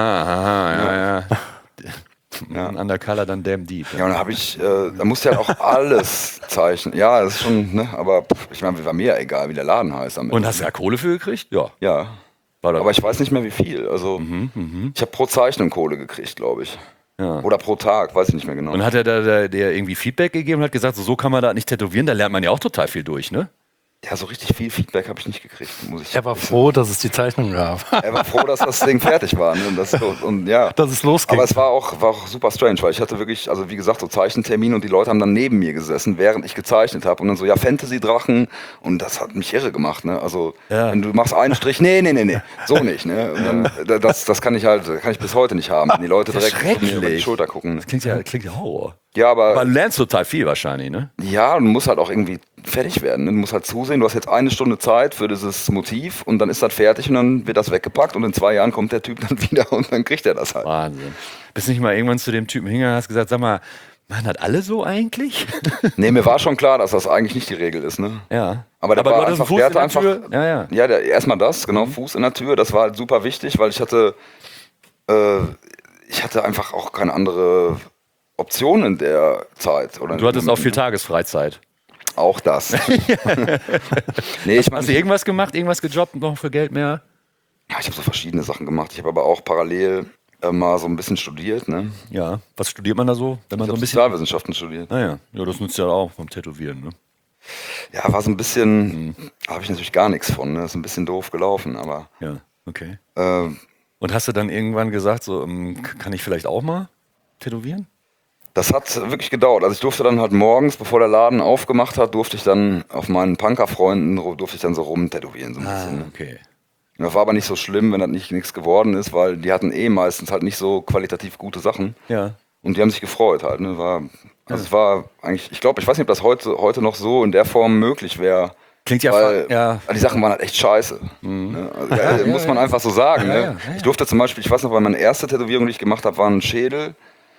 Aha, ja. Undercolor, dann Damn Deep. Ja, und da musste ich halt auch alles zeichnen. Ja, das ist schon, ne, aber ich meine, war mir ja egal, wie der Laden heißt. Und hast du da Kohle für gekriegt? Ja. Ja. War Aber ich weiß nicht mehr, wie viel. Also, ich habe pro Zeichnung Kohle gekriegt, glaube ich. Ja. Oder pro Tag, weiß ich nicht mehr genau. Und hat er da dir irgendwie Feedback gegeben und hat gesagt, so kann man da nicht tätowieren? Da lernt man ja auch total viel durch, ne? Ja, so richtig viel Feedback habe ich nicht gekriegt, muss ich Er war froh, dass es die Zeichnung gab. Er war froh, dass das Ding fertig war. Ne? Ja. Dass es losging. Aber es war auch super strange, weil ich hatte wirklich, also wie gesagt, so Zeichentermine und die Leute haben dann neben mir gesessen, während ich gezeichnet habe und dann so, ja, Fantasy-Drachen und das hat mich irre gemacht. Ne? Also, wenn du machst einen Strich, nee, so nicht. Ne? Und dann, das kann ich bis heute nicht haben, wenn die Leute direkt von mir über die Schulter gucken. Das klingt ja Horror. Ja, Aber aber du lernst total viel wahrscheinlich, ne? ja, du musst halt auch irgendwie fertig werden. Ne? Du musst halt zusehen, du hast jetzt 1 Stunde Zeit für dieses Motiv und dann ist das fertig und dann wird das weggepackt und in 2 Jahren kommt der Typ dann wieder und dann kriegt er das halt. Wahnsinn. Bist nicht mal irgendwann zu dem Typen hingegangen und hast gesagt, sag mal, machen das alle so eigentlich? Nee, mir war schon klar, dass das eigentlich nicht die Regel ist. Ne? Ja. Aber der du war hattest einen einfach, Fuß der in der hatte einfach, Tür? Ja. erstmal das, genau, Fuß in der Tür, das war halt super wichtig, weil ich hatte einfach auch keine andere Option in der Zeit. Oder Du hattest auch viel Tagesfreizeit. Auch das. Nee, ich Hast du irgendwas gemacht, irgendwas gejobbt, noch für Geld mehr? Ja, ich habe so verschiedene Sachen gemacht. Ich habe aber auch parallel mal so ein bisschen studiert. Ne? Ja. Was studiert man da so? Wenn man Ich so habe ein bisschen. Sozialwissenschaften studiert. Ja, das nutzt ja auch vom Tätowieren, ne? Ja, war so ein bisschen, habe ich natürlich gar nichts von. Ne? Ist ein bisschen doof gelaufen, aber Ja, okay. Und hast du dann irgendwann gesagt, so, kann ich vielleicht auch mal tätowieren? das hat wirklich gedauert. Also ich durfte dann halt morgens, bevor der Laden aufgemacht hat, durfte ich dann auf meinen Punker-Freunden so rumtätowieren. So ein bisschen, ne? Okay. Das war aber nicht so schlimm, wenn das nichts geworden ist, weil die hatten meistens halt nicht so qualitativ gute Sachen. Ja. Und die haben sich gefreut halt. Ne? Es war eigentlich, ich weiß nicht, ob das heute noch so in der Form möglich wäre. Klingt ja, Weil ja. die Sachen waren halt echt scheiße. Ne? Also, muss man einfach so sagen. Ne? Ich durfte zum Beispiel, ich weiß noch, weil meine erste Tätowierung, die ich gemacht habe, war ein Schädel.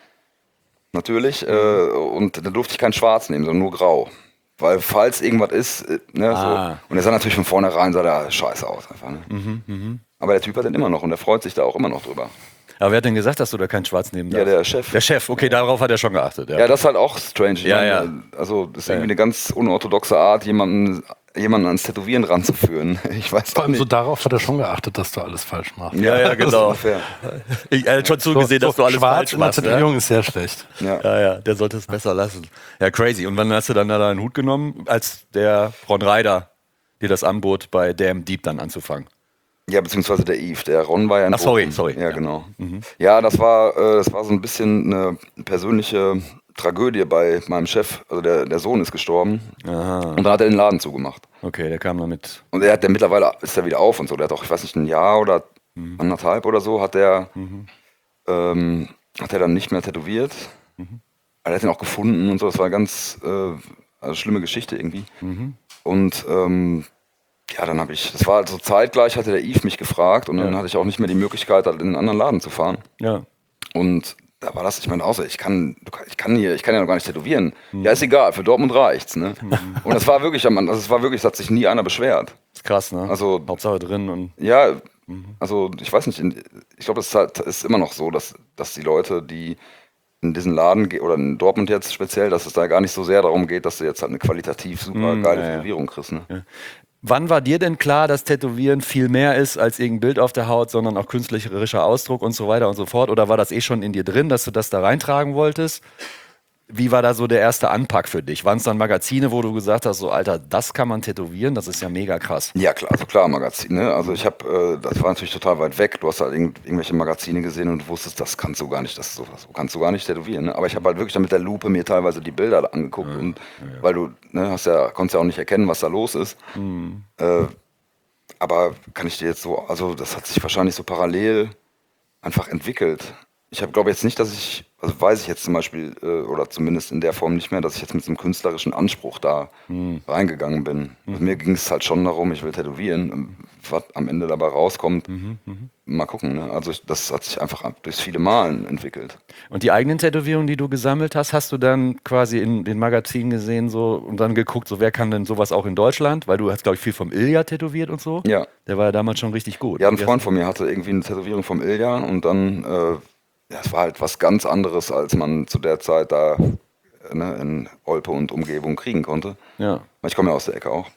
Natürlich. Und da durfte ich kein Schwarz nehmen, sondern nur Grau. Weil falls irgendwas ist, ne, so. Und er sah natürlich von vornherein, sah der scheiße aus einfach. Ne? Aber der Typ hat den immer noch und der freut sich da auch immer noch drüber. Aber wer hat denn gesagt, dass du da kein Schwarz nehmen Ja, darfst? der Chef. Der Chef, okay, darauf hat er schon geachtet. Ja, Ja, das ist halt auch strange. Ich Ja, meine, ja. Also, das ist irgendwie eine ganz unorthodoxe Art, jemanden ans Tätowieren ranzuführen. Ich weiß Vor auch allem so nicht. darauf hat er schon geachtet, dass du alles falsch machst. ja, genau. Ungefähr. Er hat schon zugesehen, dass du alles schwarz falsch in der machst. Ne? Tätowierung ist sehr schlecht. Ja. Ja, der sollte es besser lassen. Ja, crazy. Und wann hast du dann da deinen Hut genommen, als der Ron Ryder dir das anbot, bei Damn Deep dann anzufangen? Ja, beziehungsweise der Yves. Der Ron war ja in Ach, sorry. Ja, genau. Ja, das war so ein bisschen eine persönliche Tragödie bei meinem Chef. Also der Sohn ist gestorben. Aha. Und dann hat er den Laden zugemacht. Okay, der kam damit. Und mittlerweile ist er wieder auf und so. Der hat auch, ich weiß nicht, ein Jahr oder 1,5 oder so hat er dann nicht mehr tätowiert. Er hat ihn auch gefunden und so. Das war eine ganz schlimme Geschichte irgendwie. Und ja, dann das war also zeitgleich, hatte der Yves mich gefragt und dann hatte ich auch nicht mehr die Möglichkeit, halt in einen anderen Laden zu fahren. Ja. Und da war das, ich meine, ich kann ja noch gar nicht tätowieren. Ja, ist egal, für Dortmund reicht's, ne? Und das war wirklich, es hat sich nie einer beschwert. Ist krass, ne? Also, Hauptsache drin und. ja, also ich weiß nicht, ich glaube, das ist immer noch so, dass die Leute, die in diesen Laden gehen, oder in Dortmund jetzt speziell, dass es da gar nicht so sehr darum geht, dass du jetzt halt eine qualitativ super geile Tätowierung kriegst, ne? Ja. Wann war dir denn klar, dass Tätowieren viel mehr ist als irgendein Bild auf der Haut, sondern auch künstlerischer Ausdruck und so weiter und so fort? Oder war das schon in dir drin, dass du das da reintragen wolltest? Wie war da so der erste Anpack für dich? Waren es dann Magazine, wo du gesagt hast, so Alter, das kann man tätowieren, das ist ja mega krass. Ja, klar, also klar, Magazine. Also ich habe, das war natürlich total weit weg. Du hast halt irgendwelche Magazine gesehen und du wusstest, das kannst du gar nicht, so kannst du gar nicht tätowieren. Ne? Aber ich habe halt wirklich dann mit der Lupe mir teilweise die Bilder angeguckt und weil du konntest ja auch nicht erkennen, was da los ist. Aber kann ich dir jetzt so, also das hat sich wahrscheinlich so parallel einfach entwickelt. Ich habe, glaube jetzt nicht, also weiß ich jetzt zum Beispiel, oder zumindest in der Form nicht mehr, dass ich jetzt mit so einem künstlerischen Anspruch da reingegangen bin. Also mir ging es halt schon darum, ich will tätowieren. Was am Ende dabei rauskommt, mal gucken. Ne? Also das hat sich einfach durchs viele Malen entwickelt. Und die eigenen Tätowierungen, die du gesammelt hast, hast du dann quasi in den Magazinen gesehen so und dann geguckt, so wer kann denn sowas auch in Deutschland? Weil du hast, glaube ich, viel vom Ilja tätowiert und so. Ja. Der war ja damals schon richtig gut. Ja, ein Freund von mir hatte irgendwie eine Tätowierung vom Ilja und dann, ja, es war halt was ganz anderes, als man zu der Zeit da in Olpe und Umgebung kriegen konnte. Ja. Ich komme ja aus der Ecke auch.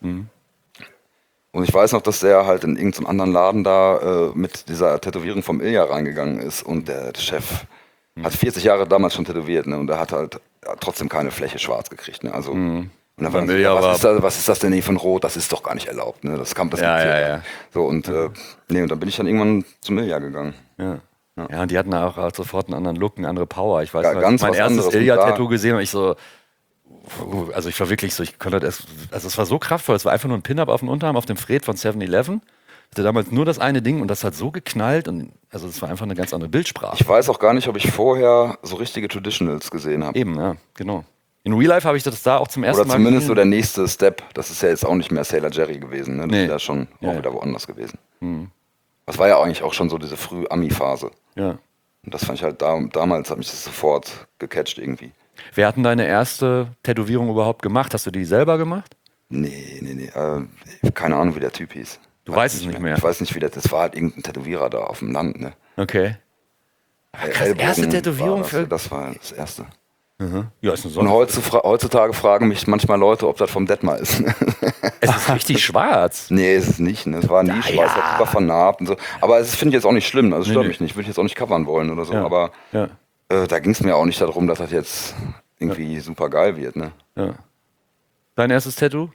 Und ich weiß noch, dass der halt in irgendeinem anderen Laden da mit dieser Tätowierung vom Ilja reingegangen ist und der Chef hat 40 Jahre damals schon tätowiert, ne? Und er hat halt trotzdem keine Fläche schwarz gekriegt. Ne? Also, und dann war so, was ist das denn hier von Rot? Das ist doch gar nicht erlaubt. Ne? Das kann das nicht. Ja. So, und, und dann bin ich dann irgendwann zum Ilja gegangen. Ja. Ja, und die hatten auch halt sofort einen anderen Look, eine andere Power. Ich weiß, Ja, ganz mein was erstes anderes. Ilja-Tattoo gesehen und ich so, also ich war wirklich so, ich konnte das, also es war so kraftvoll, es war einfach nur ein Pin-Up auf dem Unterarm, auf dem Fred von 7-Eleven. Hatte damals nur das eine Ding und das hat so geknallt und also es war einfach eine ganz andere Bildsprache. Ich weiß auch gar nicht, ob ich vorher so richtige Traditionals gesehen habe. Eben, ja, genau. In Real Life habe ich das da auch zum ersten Mal Oder zumindest gesehen. so der nächste Step. Das ist ja jetzt auch nicht mehr Sailor Jerry gewesen. Ne? Das ist ja schon Ja. auch wieder woanders gewesen. Das war ja eigentlich auch schon so diese Früh-Ami-Phase. Ja. Und das fand ich halt damals, hat mich das sofort gecatcht irgendwie. Wer hat denn deine erste Tätowierung überhaupt gemacht? Hast du die selber gemacht? Nee. Keine Ahnung, wie der Typ hieß. Du weißt es nicht mehr. Ich weiß nicht, wie das war halt irgendein Tätowierer da auf dem Land. Ne? Okay. Krass, erste Tätowierung für... Das war das erste. Ja, ist eine Und Sonne. heutzutage fragen mich manchmal Leute, ob das vom Detmar ist. Ne? Es ist richtig schwarz. Nee, ist es nicht. Ne? Es war nie schwarz, es war super vernarbt und so. Aber das finde ich jetzt auch nicht schlimm. Also es stört mich nicht. Würde ich jetzt auch nicht covern wollen oder so. Ja. Aber Ja. da ging es mir auch nicht darum, dass das jetzt irgendwie super geil wird. Ne? Ja. Dein erstes Tattoo?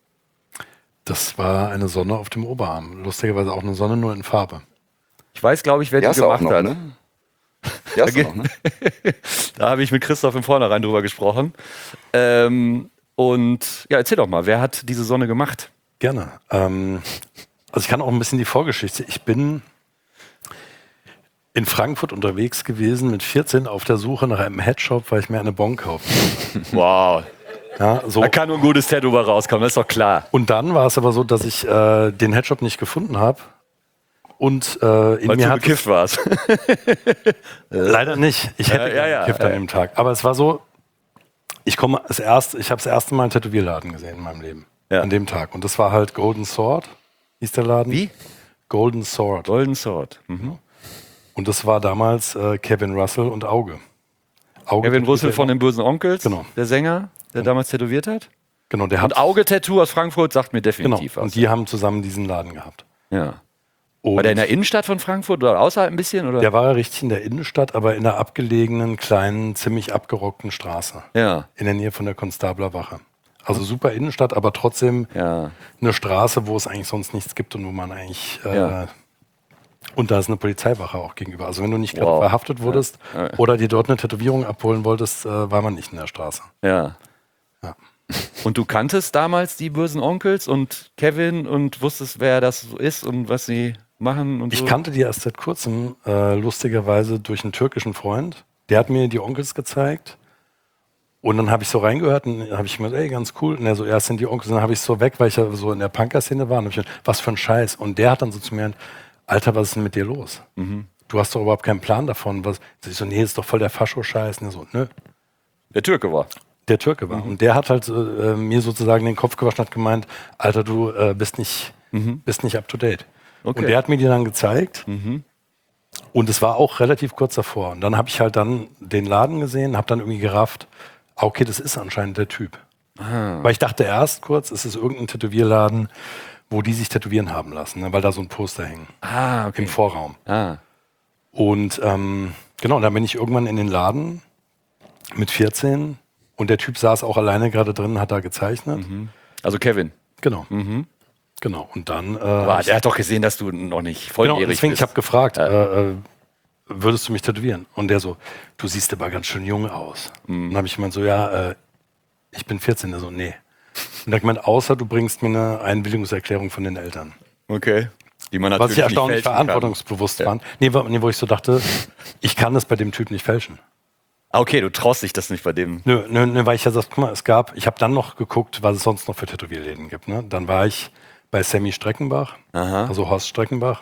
Das war eine Sonne auf dem Oberarm. Lustigerweise auch eine Sonne, nur in Farbe. Ich weiß, glaube ich, wer Die die hast du auch gemacht noch, hat. ne? Die hast du noch, ne? Da habe ich mit Christoph im Vornherein drüber gesprochen. Und ja, erzähl doch mal, wer hat diese Sonne gemacht? Gerne. Also ich kann auch ein bisschen die Vorgeschichte. Ich bin in Frankfurt unterwegs gewesen mit 14 auf der Suche nach einem Headshop, weil ich mir eine Bon kaufen wollte. Wow. Ja, so. Da kann nur ein gutes Tattoo bei rauskommen, das ist doch klar. Und dann war es aber so, dass ich den Headshop nicht gefunden habe. Und in Weil mir du hat bekifft warst. leider nicht. Ich hätte Ja, gekifft an dem Tag. Aber es war so, ich habe das erste Mal einen Tätowierladen gesehen in meinem Leben. Ja. An dem Tag. Und das war halt Golden Sword, hieß der Laden. Wie? Golden Sword. Golden Sword. Mhm. Und das war damals Kevin Russell und Auge. Kevin Russell von den Bösen Onkels, Genau. der Sänger, der damals tätowiert hat. Genau, der hat Und Auge-Tattoo aus Frankfurt sagt mir genau. definitiv was. Und die haben zusammen diesen Laden gehabt. Ja. Und War der in der Innenstadt von Frankfurt oder außerhalb ein bisschen? Oder? der war richtig in der Innenstadt, aber in einer abgelegenen, kleinen, ziemlich abgerockten Straße. Ja. In der Nähe von der Konstablerwache. Also super Innenstadt, aber trotzdem Ja. eine Straße, wo es eigentlich sonst nichts gibt und wo man eigentlich... Ja. Und da ist eine Polizeiwache auch gegenüber. Also wenn du nicht gerade Wow. verhaftet wurdest oder dir dort eine Tätowierung abholen wolltest, war man nicht in der Straße. Ja. Ja. Und du kanntest damals die Bösen Onkels und Kevin und wusstest, wer das so ist und was sie machen und so? Ich kannte die erst seit kurzem, lustigerweise durch einen türkischen Freund. Der hat mir die Onkels gezeigt. Und dann habe ich so reingehört und habe ich gedacht, ey, ganz cool. Und er so, erst sind die Onkels. Und dann habe ich so weg, weil ich ja so in der Punker-Szene war. Und hab ich gedacht, was für ein Scheiß. Und der hat dann so zu mir, Alter, was ist denn mit dir los? Du hast doch überhaupt keinen Plan davon. Ich so, nee, das ist doch voll der Fascho-Scheiß. Und er so, nö. Der Türke war. Der Türke war. Und der hat halt mir sozusagen den Kopf gewaschen und hat gemeint, Alter, du bist nicht up to date. Okay. Und der hat mir die dann gezeigt. Und es war auch relativ kurz davor. Und dann habe ich halt dann den Laden gesehen, habe dann irgendwie gerafft, okay, das ist anscheinend der Typ. Weil ich dachte erst kurz, es ist irgendein Tätowierladen, wo die sich tätowieren haben lassen, ne, weil da so ein Poster hing Okay. im Vorraum. Ah. Und genau, dann bin ich irgendwann in den Laden mit 14 und der Typ saß auch alleine gerade drin, hat da gezeichnet. Also Kevin. Genau. Genau. Und dann. Aber der hat doch gesehen, dass du noch nicht volljährig Genau, deswegen, bist. ich habe gefragt, würdest du mich tätowieren? Und der so, du siehst aber ganz schön jung aus. Und dann habe ich gemeint so, ja, ich bin 14. Der so, nee. Und er gemeint, außer du bringst mir eine Einwilligungserklärung von den Eltern. Okay. Die man Was natürlich ich erstaunlich nicht fälschen verantwortungsbewusst fand. Nee, wo ich so dachte, ich kann das bei dem Typ nicht fälschen. kann. Okay, du traust dich das nicht bei dem. Nö, weil ich ja sag, guck mal, ich habe dann noch geguckt, was es sonst noch für Tätowierläden gibt. Ne? Dann war ich bei Sammy Streckenbach, also Horst Streckenbach.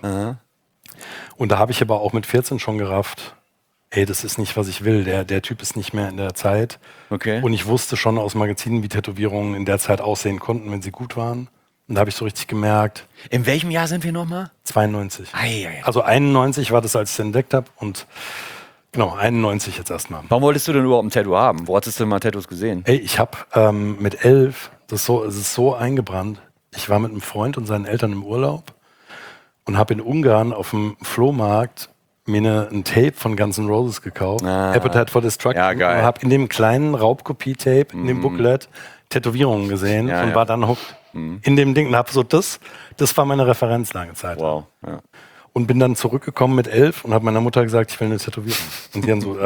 Und da habe ich aber auch mit 14 schon gerafft, ey, das ist nicht, was ich will. Der Typ ist nicht mehr in der Zeit. Okay. Und ich wusste schon aus Magazinen, wie Tätowierungen in der Zeit aussehen konnten, wenn sie gut waren. Und da habe ich so richtig gemerkt, In welchem Jahr sind wir nochmal? 92. Ei. Also 91 war das, als ich es entdeckt habe. Und genau, 91 jetzt erstmal. Warum wolltest du denn überhaupt ein Tattoo haben? Wo hattest du denn mal Tattoos gesehen? Ey, ich habe mit 11, es ist so eingebrannt, ich war mit einem Freund und seinen Eltern im Urlaub und habe in Ungarn auf dem Flohmarkt mir ein Tape von Guns N' Roses gekauft, Appetite for Destruction, Ja, geil. und habe in dem kleinen Raubkopie-Tape, in dem Booklet, Tätowierungen gesehen und war dann hooked in dem Ding und habe so, das war meine Referenz lange Zeit. Wow. Ja. Und bin dann zurückgekommen mit 11 und habe meiner Mutter gesagt, ich will eine Tätowierung. Und die dann so,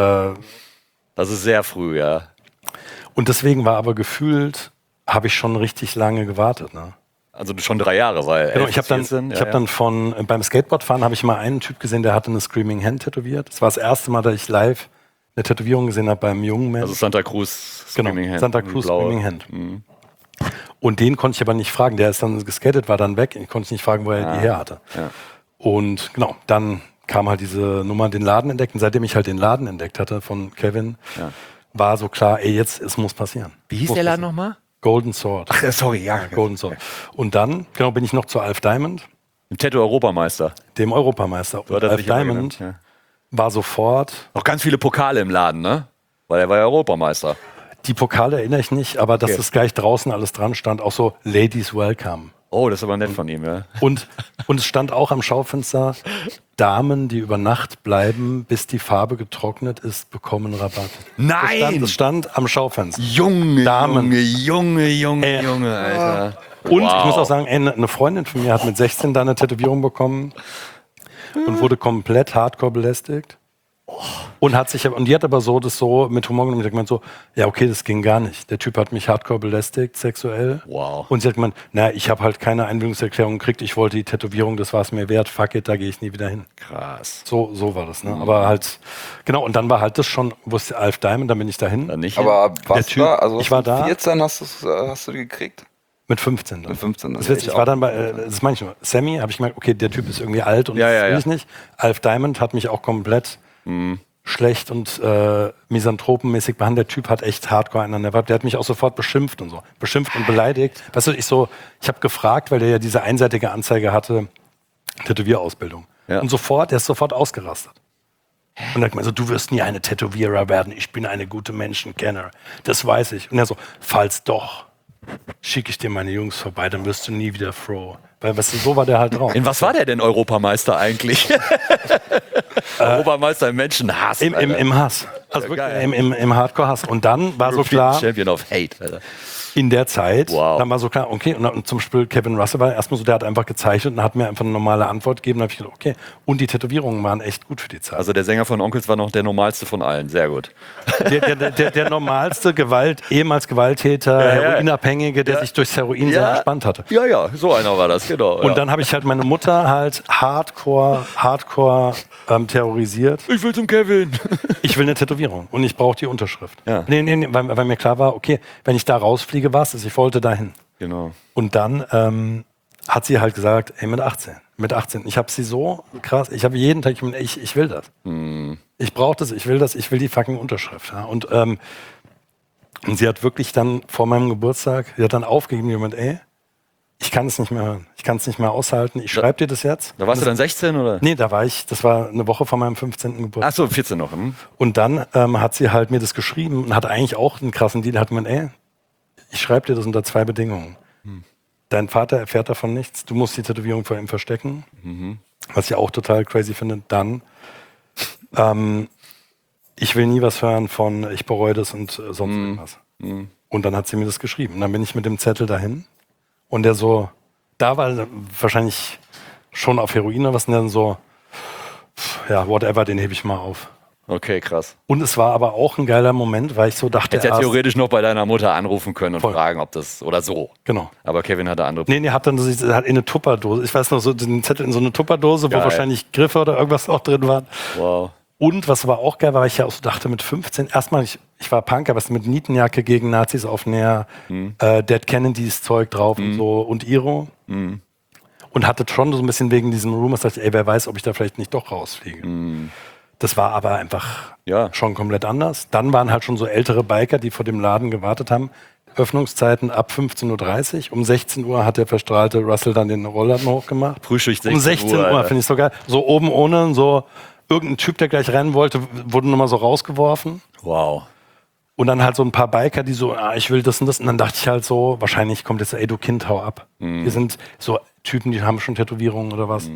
Das ist sehr früh, ja. und deswegen war aber gefühlt, habe ich schon richtig lange gewartet, ne? Also schon 3 Jahre, weil. Genau, ich habe dann beim Skateboardfahren habe ich mal einen Typ gesehen, der hatte eine Screaming Hand tätowiert. Das war das erste Mal, dass ich live eine Tätowierung gesehen habe beim jungen Menschen. Also Santa Cruz Genau, Screaming Hand. Santa Cruz Blaue. Screaming Hand. Und den konnte ich aber nicht fragen. Der ist dann geskatet, war dann weg. Ich konnte nicht fragen, wo er die her hatte. Ja. Und genau, dann kam halt diese Nummer, den Laden entdeckt. Und seitdem ich halt den Laden entdeckt hatte von Kevin, war so klar, ey, jetzt, es muss passieren. Wie hieß der Laden nochmal? Golden Sword. Ach, sorry, ja. Golden Sword. Und dann, genau, bin ich noch zu Alf Diamond, Im Tattoo-Europameister. dem Europameister. So Und hat er Alf sich immer Diamond genannt, war sofort, Noch ganz viele Pokale im Laden, ne? Weil er war ja Europameister. die Pokale erinnere ich nicht, aber dass Okay. das gleich draußen alles dran stand, auch so Ladies Welcome. Oh, das ist aber nett von ihm, ja. Und es stand auch am Schaufenster, Damen, die über Nacht bleiben, bis die Farbe getrocknet ist, bekommen Rabatt. Das stand am Schaufenster. Junge, Damen. Junge, Alter. Und Wow. ich muss auch sagen, eine Freundin von mir hat mit 16 da eine Tätowierung bekommen und wurde komplett hardcore belästigt. Und die hat aber so das so mit Humor genommen. Die hat gemeint so, ja okay, das ging gar nicht. Der Typ hat mich hardcore belästigt, sexuell. Wow. Und sie hat gemeint, na, ich habe halt keine Einwilligungserklärung gekriegt. Ich wollte die Tätowierung, das war es mir wert. Fuck it, da gehe ich nie wieder hin. Krass. So war das, ne? Aber halt, genau, und dann war halt das schon, wusste Alf Diamond, dann bin ich dahin. Dann nicht. Aber was Typ, da? Also ich war da. 14 hast du die gekriegt? Mit 15 dann. Mit 15 Das ist witzig, ich war dann bei, das meine ich nur, Sammy, habe ich gemerkt, okay, der Typ ist irgendwie alt und das will ich nicht. Alf Diamond hat mich auch komplett schlecht und misanthropenmäßig behandelt. Der Typ hat echt hardcore einen an der Vibe. Der hat mich auch sofort beschimpft und so. Beschimpft und beleidigt. Weißt du, ich habe gefragt, weil der ja diese einseitige Anzeige hatte, Tätowierausbildung. Ja. Und der ist sofort ausgerastet. Und er hat gemeint so, du wirst nie eine Tätowierer werden. Ich bin eine gute Menschenkenner. Das weiß ich. Und er so, falls doch, schicke ich dir meine Jungs vorbei, dann wirst du nie wieder froh. Weil, weißt du, so war der halt drauf. In was war der denn Europameister eigentlich? Europameister im Menschenhass. Im Hass. Also Ja, wirklich geil. im Hardcore-Hass. Und dann war so klar, Champion of Hate, Alter. in der Zeit, Wow. dann war so klar, okay, und zum Beispiel Kevin Russell war erstmal so, der hat einfach gezeichnet und hat mir einfach eine normale Antwort gegeben. Da habe ich gedacht, okay. Und die Tätowierungen waren echt gut für die Zeit. Also der Sänger von Onkels war noch der normalste von allen. Sehr gut. Der normalste ehemals Gewalttäter, Heroinabhängige, der sich durchs Heroin sehr entspannt hatte. Ja, so einer war das, genau. Und dann habe ich halt meine Mutter halt hardcore terrorisiert. Ich will zum Kevin. Ich will eine Tätowierung und ich brauche die Unterschrift. Ja. Nee, weil mir klar war, okay, wenn ich da rausfliege, was ist, ich wollte dahin. Genau. Und dann hat sie halt gesagt, ey, mit 18. Ich habe sie so krass, ich habe jeden Tag, ich will das. Ich brauche das, ich will die fucking Unterschrift. Ja? Und sie hat wirklich dann vor meinem Geburtstag, sie hat dann aufgegeben, jemand, ey, ich kann es nicht mehr hören. Ich kann es nicht mehr aushalten. Ich schreibe dir das jetzt. Da warst du dann 16 oder? Nee, das war eine Woche vor meinem 15. Geburtstag. Achso, 14 noch. Und dann hat sie halt mir das geschrieben und hat eigentlich auch einen krassen Deal. Hat man, ey, ich schreibe dir das unter 2 Bedingungen. dein Vater erfährt davon nichts, du musst die Tätowierung vor ihm verstecken, was ich auch total crazy finde. Dann, ich will nie was hören von, ich bereue das und sonst irgendwas. Und dann hat sie mir das geschrieben. Und dann bin ich mit dem Zettel dahin und der so, da war er wahrscheinlich schon auf Heroin oder was, und dann so, ja, whatever, den hebe ich mal auf. Okay, krass. Und es war aber auch ein geiler Moment, weil ich so dachte, Hätte ja theoretisch noch bei deiner Mutter anrufen können und fragen, ob das, oder so. Genau. Aber Kevin hatte andere. Nee, hat dann hat in eine Tupperdose, ich weiß noch, so den Zettel in so eine Tupperdose, wo wahrscheinlich Griffe oder irgendwas auch drin waren. Wow. Und was aber auch geil war, weil ich ja auch so dachte, mit 15, erstmal, ich war Punk, aber mit Nietenjacke gegen Nazis auf Näher, Dead Kennedys Zeug drauf und so und Iro. Und hatte schon so ein bisschen wegen diesem Rumors, dachte ich, ey, wer weiß, ob ich da vielleicht nicht doch rausfliege. Das war aber einfach schon komplett anders. Dann waren halt schon so ältere Biker, die vor dem Laden gewartet haben. Öffnungszeiten ab 15:30 Uhr. Um 16 Uhr hat der verstrahlte Russell dann den Rollladen hochgemacht. Frühstück 16 Um 16 Uhr, finde ich so geil. So oben ohne, so irgendein Typ, der gleich rennen wollte, wurde nochmal so rausgeworfen. Wow. Und dann halt so ein paar Biker, die so, ich will das und das. Und dann dachte ich halt so, wahrscheinlich kommt jetzt, ey, du Kind, hau ab. Wir sind so Typen, die haben schon Tätowierungen oder was.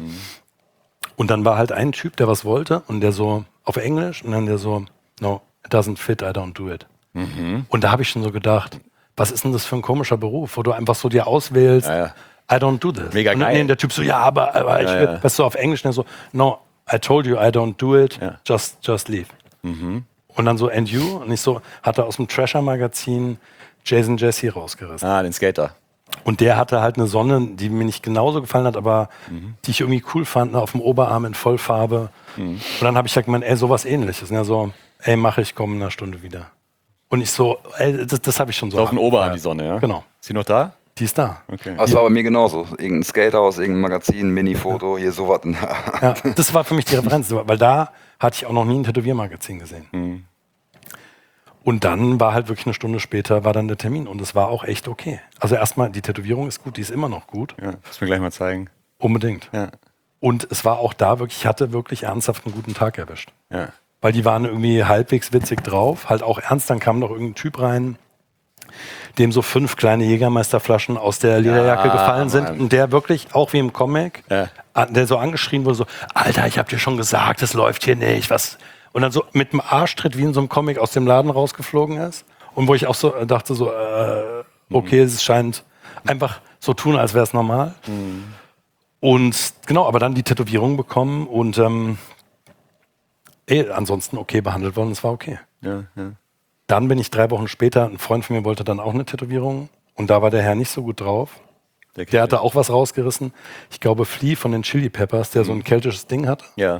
Und dann war halt ein Typ, der was wollte und der so auf Englisch und dann der so, no, it doesn't fit, I don't do it. Und da habe ich schon so gedacht, was ist denn das für ein komischer Beruf, wo du einfach so dir auswählst, I don't do this. Mega und geil. Und der Typ so, aber ich will, weißt du, auf Englisch, und der so, no, I told you, I don't do it, just leave. Und dann so, and you? Und ich so, hat er aus dem Thrasher-Magazin Jason Jesse rausgerissen. Den Skater. Und der hatte halt eine Sonne, die mir nicht genauso gefallen hat, aber die ich irgendwie cool fand, auf dem Oberarm in Vollfarbe. Und dann habe ich halt gemeint, ey, sowas Ähnliches. Und er so, ey, mache ich, komm in einer Stunde wieder. Und ich so, ey, das habe ich schon so. Auf dem Oberarm die Sonne, ja? Genau. Ist sie noch da? Die ist da. Okay. Das war bei mir genauso. Irgendein Skater aus irgendeinem Magazin, Mini-Foto, hier sowas. Ja, das war für mich die Referenz, weil da hatte ich auch noch nie ein Tätowiermagazin gesehen. Und dann war halt wirklich eine Stunde später war dann der Termin und es war auch echt okay. Also erstmal, die Tätowierung ist gut, die ist immer noch gut. Ja, muss mir gleich mal zeigen. Unbedingt. Ja. Und es war auch da wirklich, ich hatte wirklich ernsthaft einen guten Tag erwischt. Ja. Weil die waren irgendwie halbwegs witzig drauf, halt auch ernst, dann kam noch irgendein Typ rein, dem so 5 kleine Jägermeisterflaschen aus der Lederjacke gefallen sind und der wirklich, auch wie im Comic, der so angeschrien wurde, so, Alter, ich hab dir schon gesagt, es läuft hier nicht, was... Und dann so mit dem Arschtritt wie in so einem Comic aus dem Laden rausgeflogen ist. Und wo ich auch so dachte, so, okay, es scheint einfach so tun, als wäre es normal. Und genau, aber dann die Tätowierung bekommen und ansonsten okay behandelt worden, es war okay. Ja. Dann bin ich 3 Wochen später, ein Freund von mir wollte dann auch eine Tätowierung und da war der Herr nicht so gut drauf. Der hatte auch was rausgerissen. Ich glaube, Flea von den Chili Peppers, der so ein keltisches Ding hatte. Ja.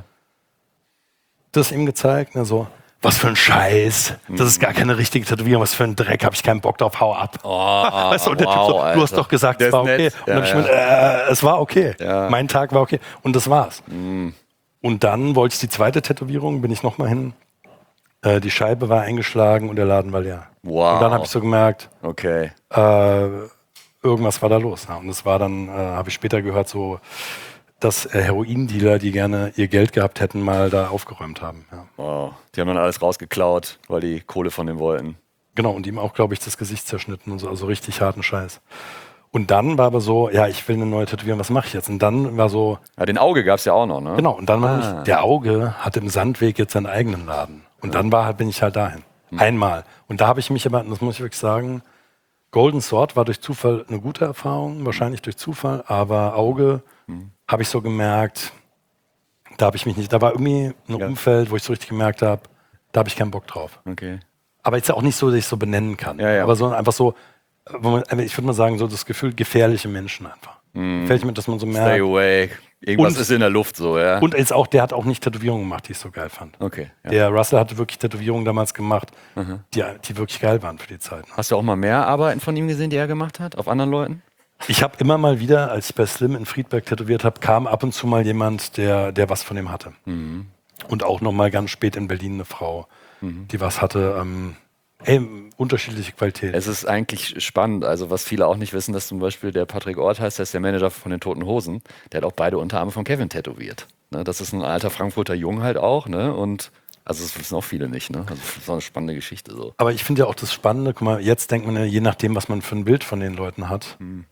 Das ihm gezeigt, ne, so, was für ein Scheiß, das ist gar keine richtige Tätowierung, was für ein Dreck, habe ich keinen Bock drauf, hau ab. Weißt du, und der Typ so, du hast doch gesagt, es war okay. Nett. Und dann hab ich gemeint, es war okay. Mein Tag war okay. Und das war's. Und dann wollte ich die zweite Tätowierung, bin ich nochmal hin. Die Scheibe war eingeschlagen und der Laden war leer. Wow. Und dann habe ich so gemerkt, Okay. irgendwas war da los. Ja. Und das war dann, habe ich später gehört, so, dass Heroindealer, die gerne ihr Geld gehabt hätten, mal da aufgeräumt haben. Ja. Wow. Die haben dann alles rausgeklaut, weil die Kohle von dem wollten. Genau, und ihm auch, glaube ich, das Gesicht zerschnitten und so, also richtig harten Scheiß. Und dann war aber so, ja, ich will eine neue Tätowierung, was mache ich jetzt? Und dann war so... Ja, den Auge gab es ja auch noch, ne? Genau, und dann war ich, der Auge hat im Sandweg jetzt seinen eigenen Laden. Und dann bin ich halt dahin. Einmal. Und da habe ich mich aber, das muss ich wirklich sagen, Golden Sword war durch Zufall eine gute Erfahrung, wahrscheinlich durch Zufall, aber Auge habe ich so gemerkt, da habe ich mich nicht, da war irgendwie ein Umfeld, wo ich so richtig gemerkt habe, da habe ich keinen Bock drauf. Okay. Aber jetzt auch nicht so, dass ich so benennen kann. Ja. Aber so einfach so, ich würde mal sagen, so das Gefühl, gefährliche Menschen einfach. Gefällt mir, dass man so merkt. Stay away. Irgendwas Und- ist in der Luft so, ja. Und jetzt auch, der hat auch nicht Tätowierungen gemacht, die ich so geil fand. Okay. Ja. Der Russell hatte wirklich Tätowierungen damals gemacht, die wirklich geil waren für die Zeit. Hast du auch mal mehr Arbeiten von ihm gesehen, die er gemacht hat? Auf anderen Leuten? Ich habe immer mal wieder, als ich bei Slim in Friedberg tätowiert habe, kam ab und zu mal jemand, der was von ihm hatte. Und auch noch mal ganz spät in Berlin eine Frau, die was hatte. Unterschiedliche Qualität. Es ist eigentlich spannend, also was viele auch nicht wissen, dass zum Beispiel der Patrick Ort heißt, der ist der Manager von den Toten Hosen, der hat auch beide Unterarme von Kevin tätowiert. Ne, das ist ein alter Frankfurter Jung halt auch, ne? Und also das wissen auch viele nicht, ne? Also das ist auch eine spannende Geschichte so. Aber ich finde ja auch das Spannende, guck mal, jetzt denkt man ja, je nachdem, was man für ein Bild von den Leuten hat,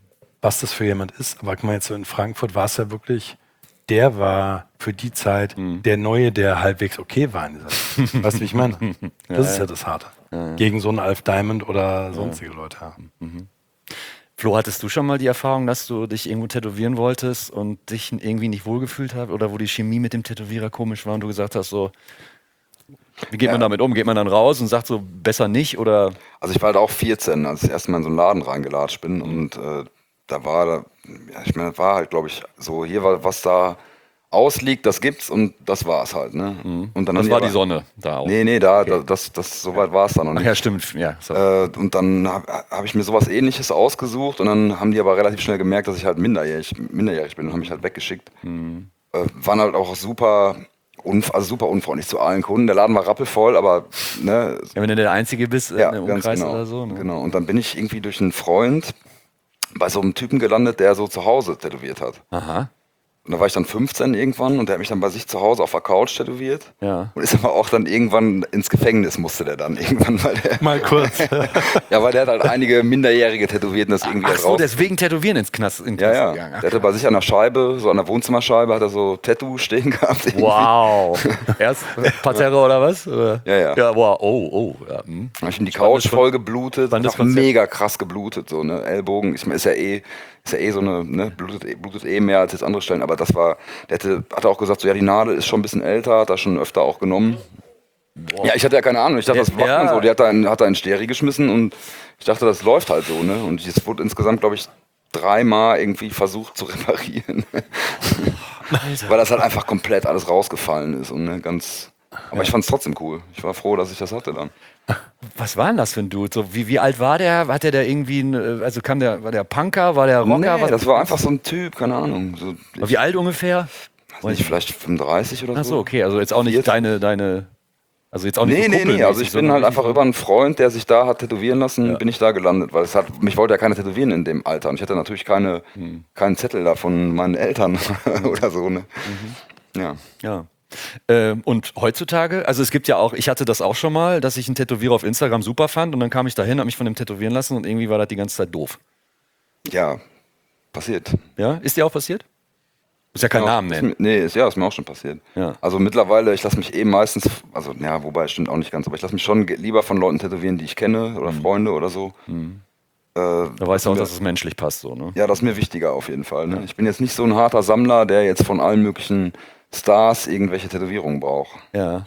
was das für jemand ist. Aber guck mal, jetzt so in Frankfurt war es ja wirklich, der war für die Zeit der Neue, der halbwegs okay war in dieser Zeit. Weißt du, wie ich meine? Das ist ja das Harte. Gegen so einen Alf Diamond oder sonstige Leute. Ja. Flo, hattest du schon mal die Erfahrung, dass du dich irgendwo tätowieren wolltest und dich irgendwie nicht wohlgefühlt hast oder wo die Chemie mit dem Tätowierer komisch war und du gesagt hast, so, wie geht man damit um? Geht man dann raus und sagt so, besser nicht oder? Also ich war halt auch 14, als ich das erste Mal in so einen Laden reingelatscht bin und da war halt, glaube ich, so, hier war, was da ausliegt, das gibt's und das war's halt, ne? Und dann Das war die Sonne da auch. Nee, so weit war es dann noch Ach nicht. ja, stimmt. Ja, sorry. Und dann hab ich mir sowas Ähnliches ausgesucht und dann haben die aber relativ schnell gemerkt, dass ich halt minderjährig bin und haben mich halt weggeschickt. Waren halt auch super unfreundlich zu allen Kunden. Der Laden war rappelvoll, aber ne, Ja, wenn du der Einzige bist ja, im ganz Umkreis genau, oder so. Ne? genau. Und dann bin ich irgendwie durch einen Freund bei so einem Typen gelandet, der so zu Hause tätowiert hat. Aha. Und da war ich dann 15 irgendwann und der hat mich dann bei sich zu Hause auf der Couch tätowiert. Ja. Und ist aber auch dann irgendwann ins Gefängnis musste der dann irgendwann, weil der, Mal kurz. ja, weil der hat halt einige Minderjährige tätowiert und das irgendwie Ach halt so, raus. deswegen Tätowieren ins Knast. Ja, ja. gegangen. Ach, Der hatte bei sich an der Scheibe, so an der Wohnzimmerscheibe, hat er so Tattoo stehen gehabt. irgendwie. wow. Erst Parterre oder was? Oder? Ja. Ja, wow. Oh. Ja. Dann hab ich ihm die Couch voll geblutet, spannendes auch Konzept. mega krass geblutet, so, ne, Ellbogen, ist ja eh so eine, ne, blutet eh mehr als jetzt andere Stellen, aber das war, hat auch gesagt, so, ja, die Nadel ist schon ein bisschen älter, hat er schon öfter auch genommen. Ja, ich hatte ja keine Ahnung, ich dachte, das macht man so, hat da einen Steri geschmissen und ich dachte, das läuft halt so, ne, und es wurde insgesamt, glaube ich, 3-mal irgendwie versucht zu reparieren. Weil das halt einfach komplett alles rausgefallen ist und ne, aber ich fand's trotzdem cool. Ich war froh, dass ich das hatte dann. Was war denn das für ein Dude? So, wie alt war der? Hat der da irgendwie, war der Punker, war der Rocker? Nee, das war einfach so ein Typ, keine Ahnung. So, Wie alt ungefähr? weiß nicht, vielleicht 35 oder so. Ach so, okay, also jetzt auch nicht deine, also jetzt auch nicht so Nee, kumpelmäßig, also ich bin sondern halt einfach richtig über einen Freund, der sich da hat tätowieren lassen, bin ich da gelandet, weil mich wollte ja keiner tätowieren in dem Alter und ich hatte natürlich keinen Zettel da von meinen Eltern oder so, ne? Ja. Ja. Und heutzutage, also es gibt ja auch, ich hatte das auch schon mal, dass ich einen Tätowierer auf Instagram super fand und dann kam ich dahin, habe mich von dem tätowieren lassen und irgendwie war das die ganze Zeit doof. Ja, passiert. Ja, ist dir auch passiert? Muss ja keinen Namen nennen. Ist mir auch schon passiert. Ja. Also mittlerweile, ich lasse mich meistens, also ja, wobei stimmt auch nicht ganz, aber ich lasse mich schon lieber von Leuten tätowieren, die ich kenne oder Freunde oder so. Da weißt du auch, dass es menschlich passt, so, ne? Ja, das ist mir wichtiger auf jeden Fall. Ne? Ich bin jetzt nicht so ein harter Sammler, der jetzt von allen möglichen Stars irgendwelche Tätowierungen braucht. Ja.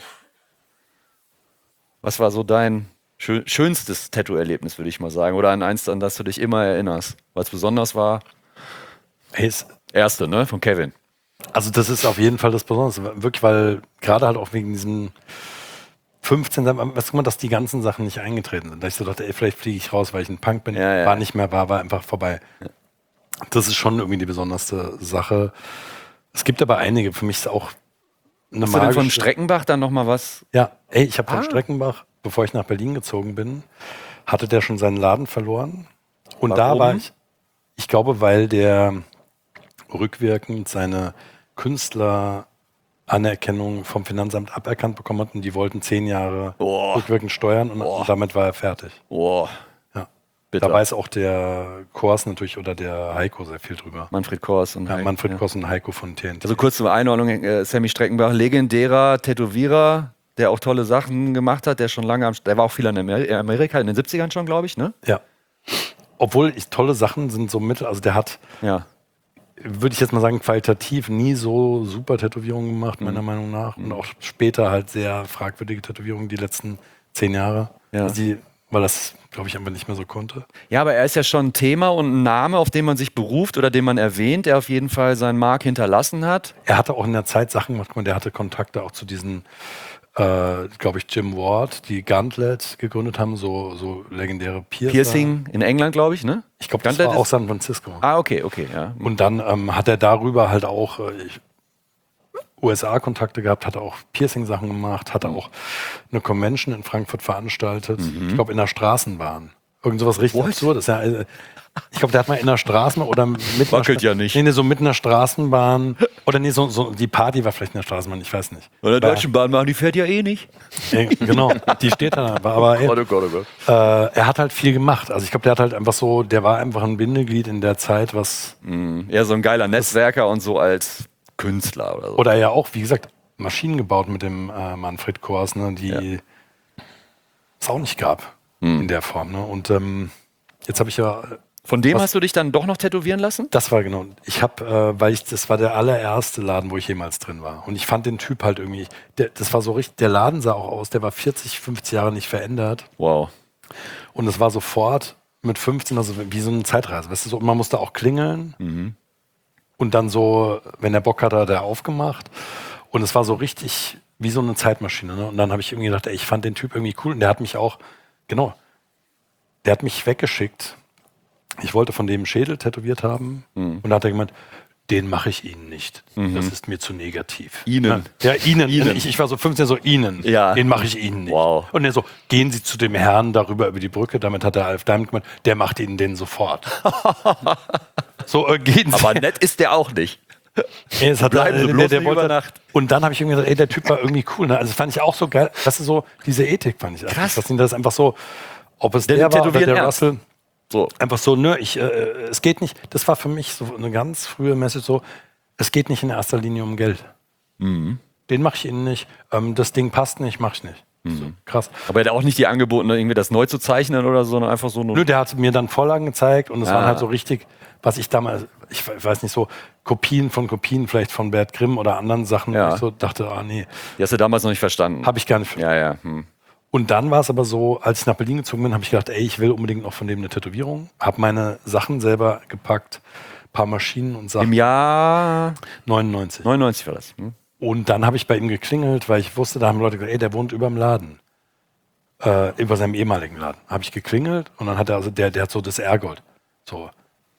Was war so dein schönstes Tattoo-Erlebnis, würde ich mal sagen? Oder an eins, an das du dich immer erinnerst? Weil es besonders war? Hey, Erste, ne? Von Kevin. also das ist auf jeden Fall das Besondere. Wirklich, weil gerade halt auch wegen diesem 15, was guck mal, dass die ganzen Sachen nicht eingetreten sind. Da ich so dachte, ey, vielleicht fliege ich raus, weil ich ein Punk bin. Ja. War nicht mehr, war einfach vorbei. Das ist schon irgendwie die besonderste Sache. Es gibt aber einige. Für mich ist auch eine Hast du denn von magische- Streckenbach dann nochmal was? Ja, ey, ich habe von Streckenbach, bevor ich nach Berlin gezogen bin, hatte der schon seinen Laden verloren. Und da Warum? war ich glaube, weil der rückwirkend seine Künstleranerkennung vom Finanzamt aberkannt bekommen hat und die wollten 10 Jahre rückwirkend steuern und damit war er fertig. Oh, Ja. bitter. Da weiß auch der Kors natürlich oder der Heiko sehr viel drüber. Manfred Kors und Ja, Heiko, Manfred ja. Kors und Heiko von TNT. Also kurz zur Einordnung, Sammy Streckenbach, legendärer Tätowierer, der auch tolle Sachen gemacht hat, der schon lange der war auch viel in Amerika, in den 70ern schon, glaube ich, ne? Ja. Obwohl tolle Sachen sind so also der hat, Ja. würde ich jetzt mal sagen, qualitativ nie so super Tätowierungen gemacht, meiner Meinung nach. Und auch später halt sehr fragwürdige Tätowierungen die letzten 10 Jahre. Ja. Also weil das, glaube ich, einfach nicht mehr so konnte. Ja, aber er ist ja schon ein Thema und ein Name, auf den man sich beruft oder den man erwähnt, der auf jeden Fall seinen Mark hinterlassen hat. Er hatte auch in der Zeit Sachen gemacht. Guck mal, der hatte Kontakte auch zu diesen, glaube ich, Jim Ward, die Gauntlet gegründet haben, so legendäre Piercing in England, glaube ich, ne? Ich glaube, das Gauntlet war auch ist- San Francisco. Ah, okay, ja. Und dann hat er darüber halt auch USA-Kontakte gehabt, hat auch Piercing-Sachen gemacht, hat auch eine Convention in Frankfurt veranstaltet. Ich glaube, in der Straßenbahn Irgend sowas richtig Absurdes. Ja, ich glaube, der hat mal in der Straßenbahn oder mit Wackelt ja nicht. Nee, so mit einer Straßenbahn. Oder nee, so die Party war vielleicht in der Straßenbahn, ich weiß nicht. Oder der Deutschen Bahn machen, die fährt ja eh nicht. Genau, die steht da. Aber Oh Gott, oh Gott. er hat halt viel gemacht. Also ich glaube, der hat halt einfach so, der war einfach ein Bindeglied in der Zeit, was. Eher so ein geiler Netzwerker und so als Künstler oder so. Oder ja auch, wie gesagt, Maschinen gebaut mit dem Manfred Kors, ne, die es auch nicht gab in der Form. Ne? Und jetzt habe ich ja. Von dem hast du dich dann doch noch tätowieren lassen? Das war genau. Ich habe, das war der allererste Laden, wo ich jemals drin war. Und ich fand den Typ halt irgendwie, das war so richtig, der Laden sah auch aus, der war 40, 50 Jahre nicht verändert. Wow. Und es war sofort mit 15, also wie so eine Zeitreise. Weißt du, so, man musste auch klingeln. Und dann so, wenn der Bock hatte, hat er aufgemacht. Und es war so richtig wie so eine Zeitmaschine. Ne? Und dann habe ich irgendwie gedacht, ey, ich fand den Typ irgendwie cool. Und der hat mich auch, genau, der hat mich weggeschickt. Ich wollte von dem Schädel tätowiert haben. Und da hat er gemeint, den mache ich Ihnen nicht. Das ist mir zu negativ. Ihnen? Ja, Ihnen. Ich war so 15, so Ihnen. Ja. Den mache ich Ihnen nicht. Wow. Und er so, gehen Sie zu dem Herrn darüber über die Brücke. Damit hat der Alf Diamond gemeint, der macht Ihnen den sofort. So, gehen Sie. Aber nett ist der auch nicht. Ey, es hat Bleiben Sie bloß nicht über Nacht. Und dann habe ich irgendwie gedacht, ey, der Typ war irgendwie cool. Ne? Also das fand ich auch so geil. Das ist so, diese Ethik fand ich Krass. Dass ihn das einfach so, ob es Der der war oder tätowiert der ernst. Russell, So. einfach so, ne, es geht nicht, das war für mich so eine ganz frühe Message so, es geht nicht in erster Linie um Geld. Den mache ich Ihnen nicht, das Ding passt nicht, mach ich nicht. So, krass. Aber er hat auch nicht die angeboten, irgendwie das neu zu zeichnen oder so, sondern einfach so Nö, der hat mir dann Vorlagen gezeigt und es waren halt so richtig, was ich damals, ich weiß nicht, so Kopien vielleicht von Bert Grimm oder anderen Sachen, wo ich so dachte, nee. Die hast du damals noch nicht verstanden. Habe ich gar nicht. Ja. Und dann war es aber so, als ich nach Berlin gezogen bin, habe ich gedacht, ey, ich will unbedingt noch von dem eine Tätowierung. Habe meine Sachen selber gepackt, paar Maschinen und Sachen. Im Jahr 99. 99 war das. Und dann habe ich bei ihm geklingelt, weil ich wusste, da haben Leute gesagt, ey, der wohnt über dem Laden. Über seinem ehemaligen Laden. Habe ich geklingelt und dann hat er, also der hat so das Ergold. So,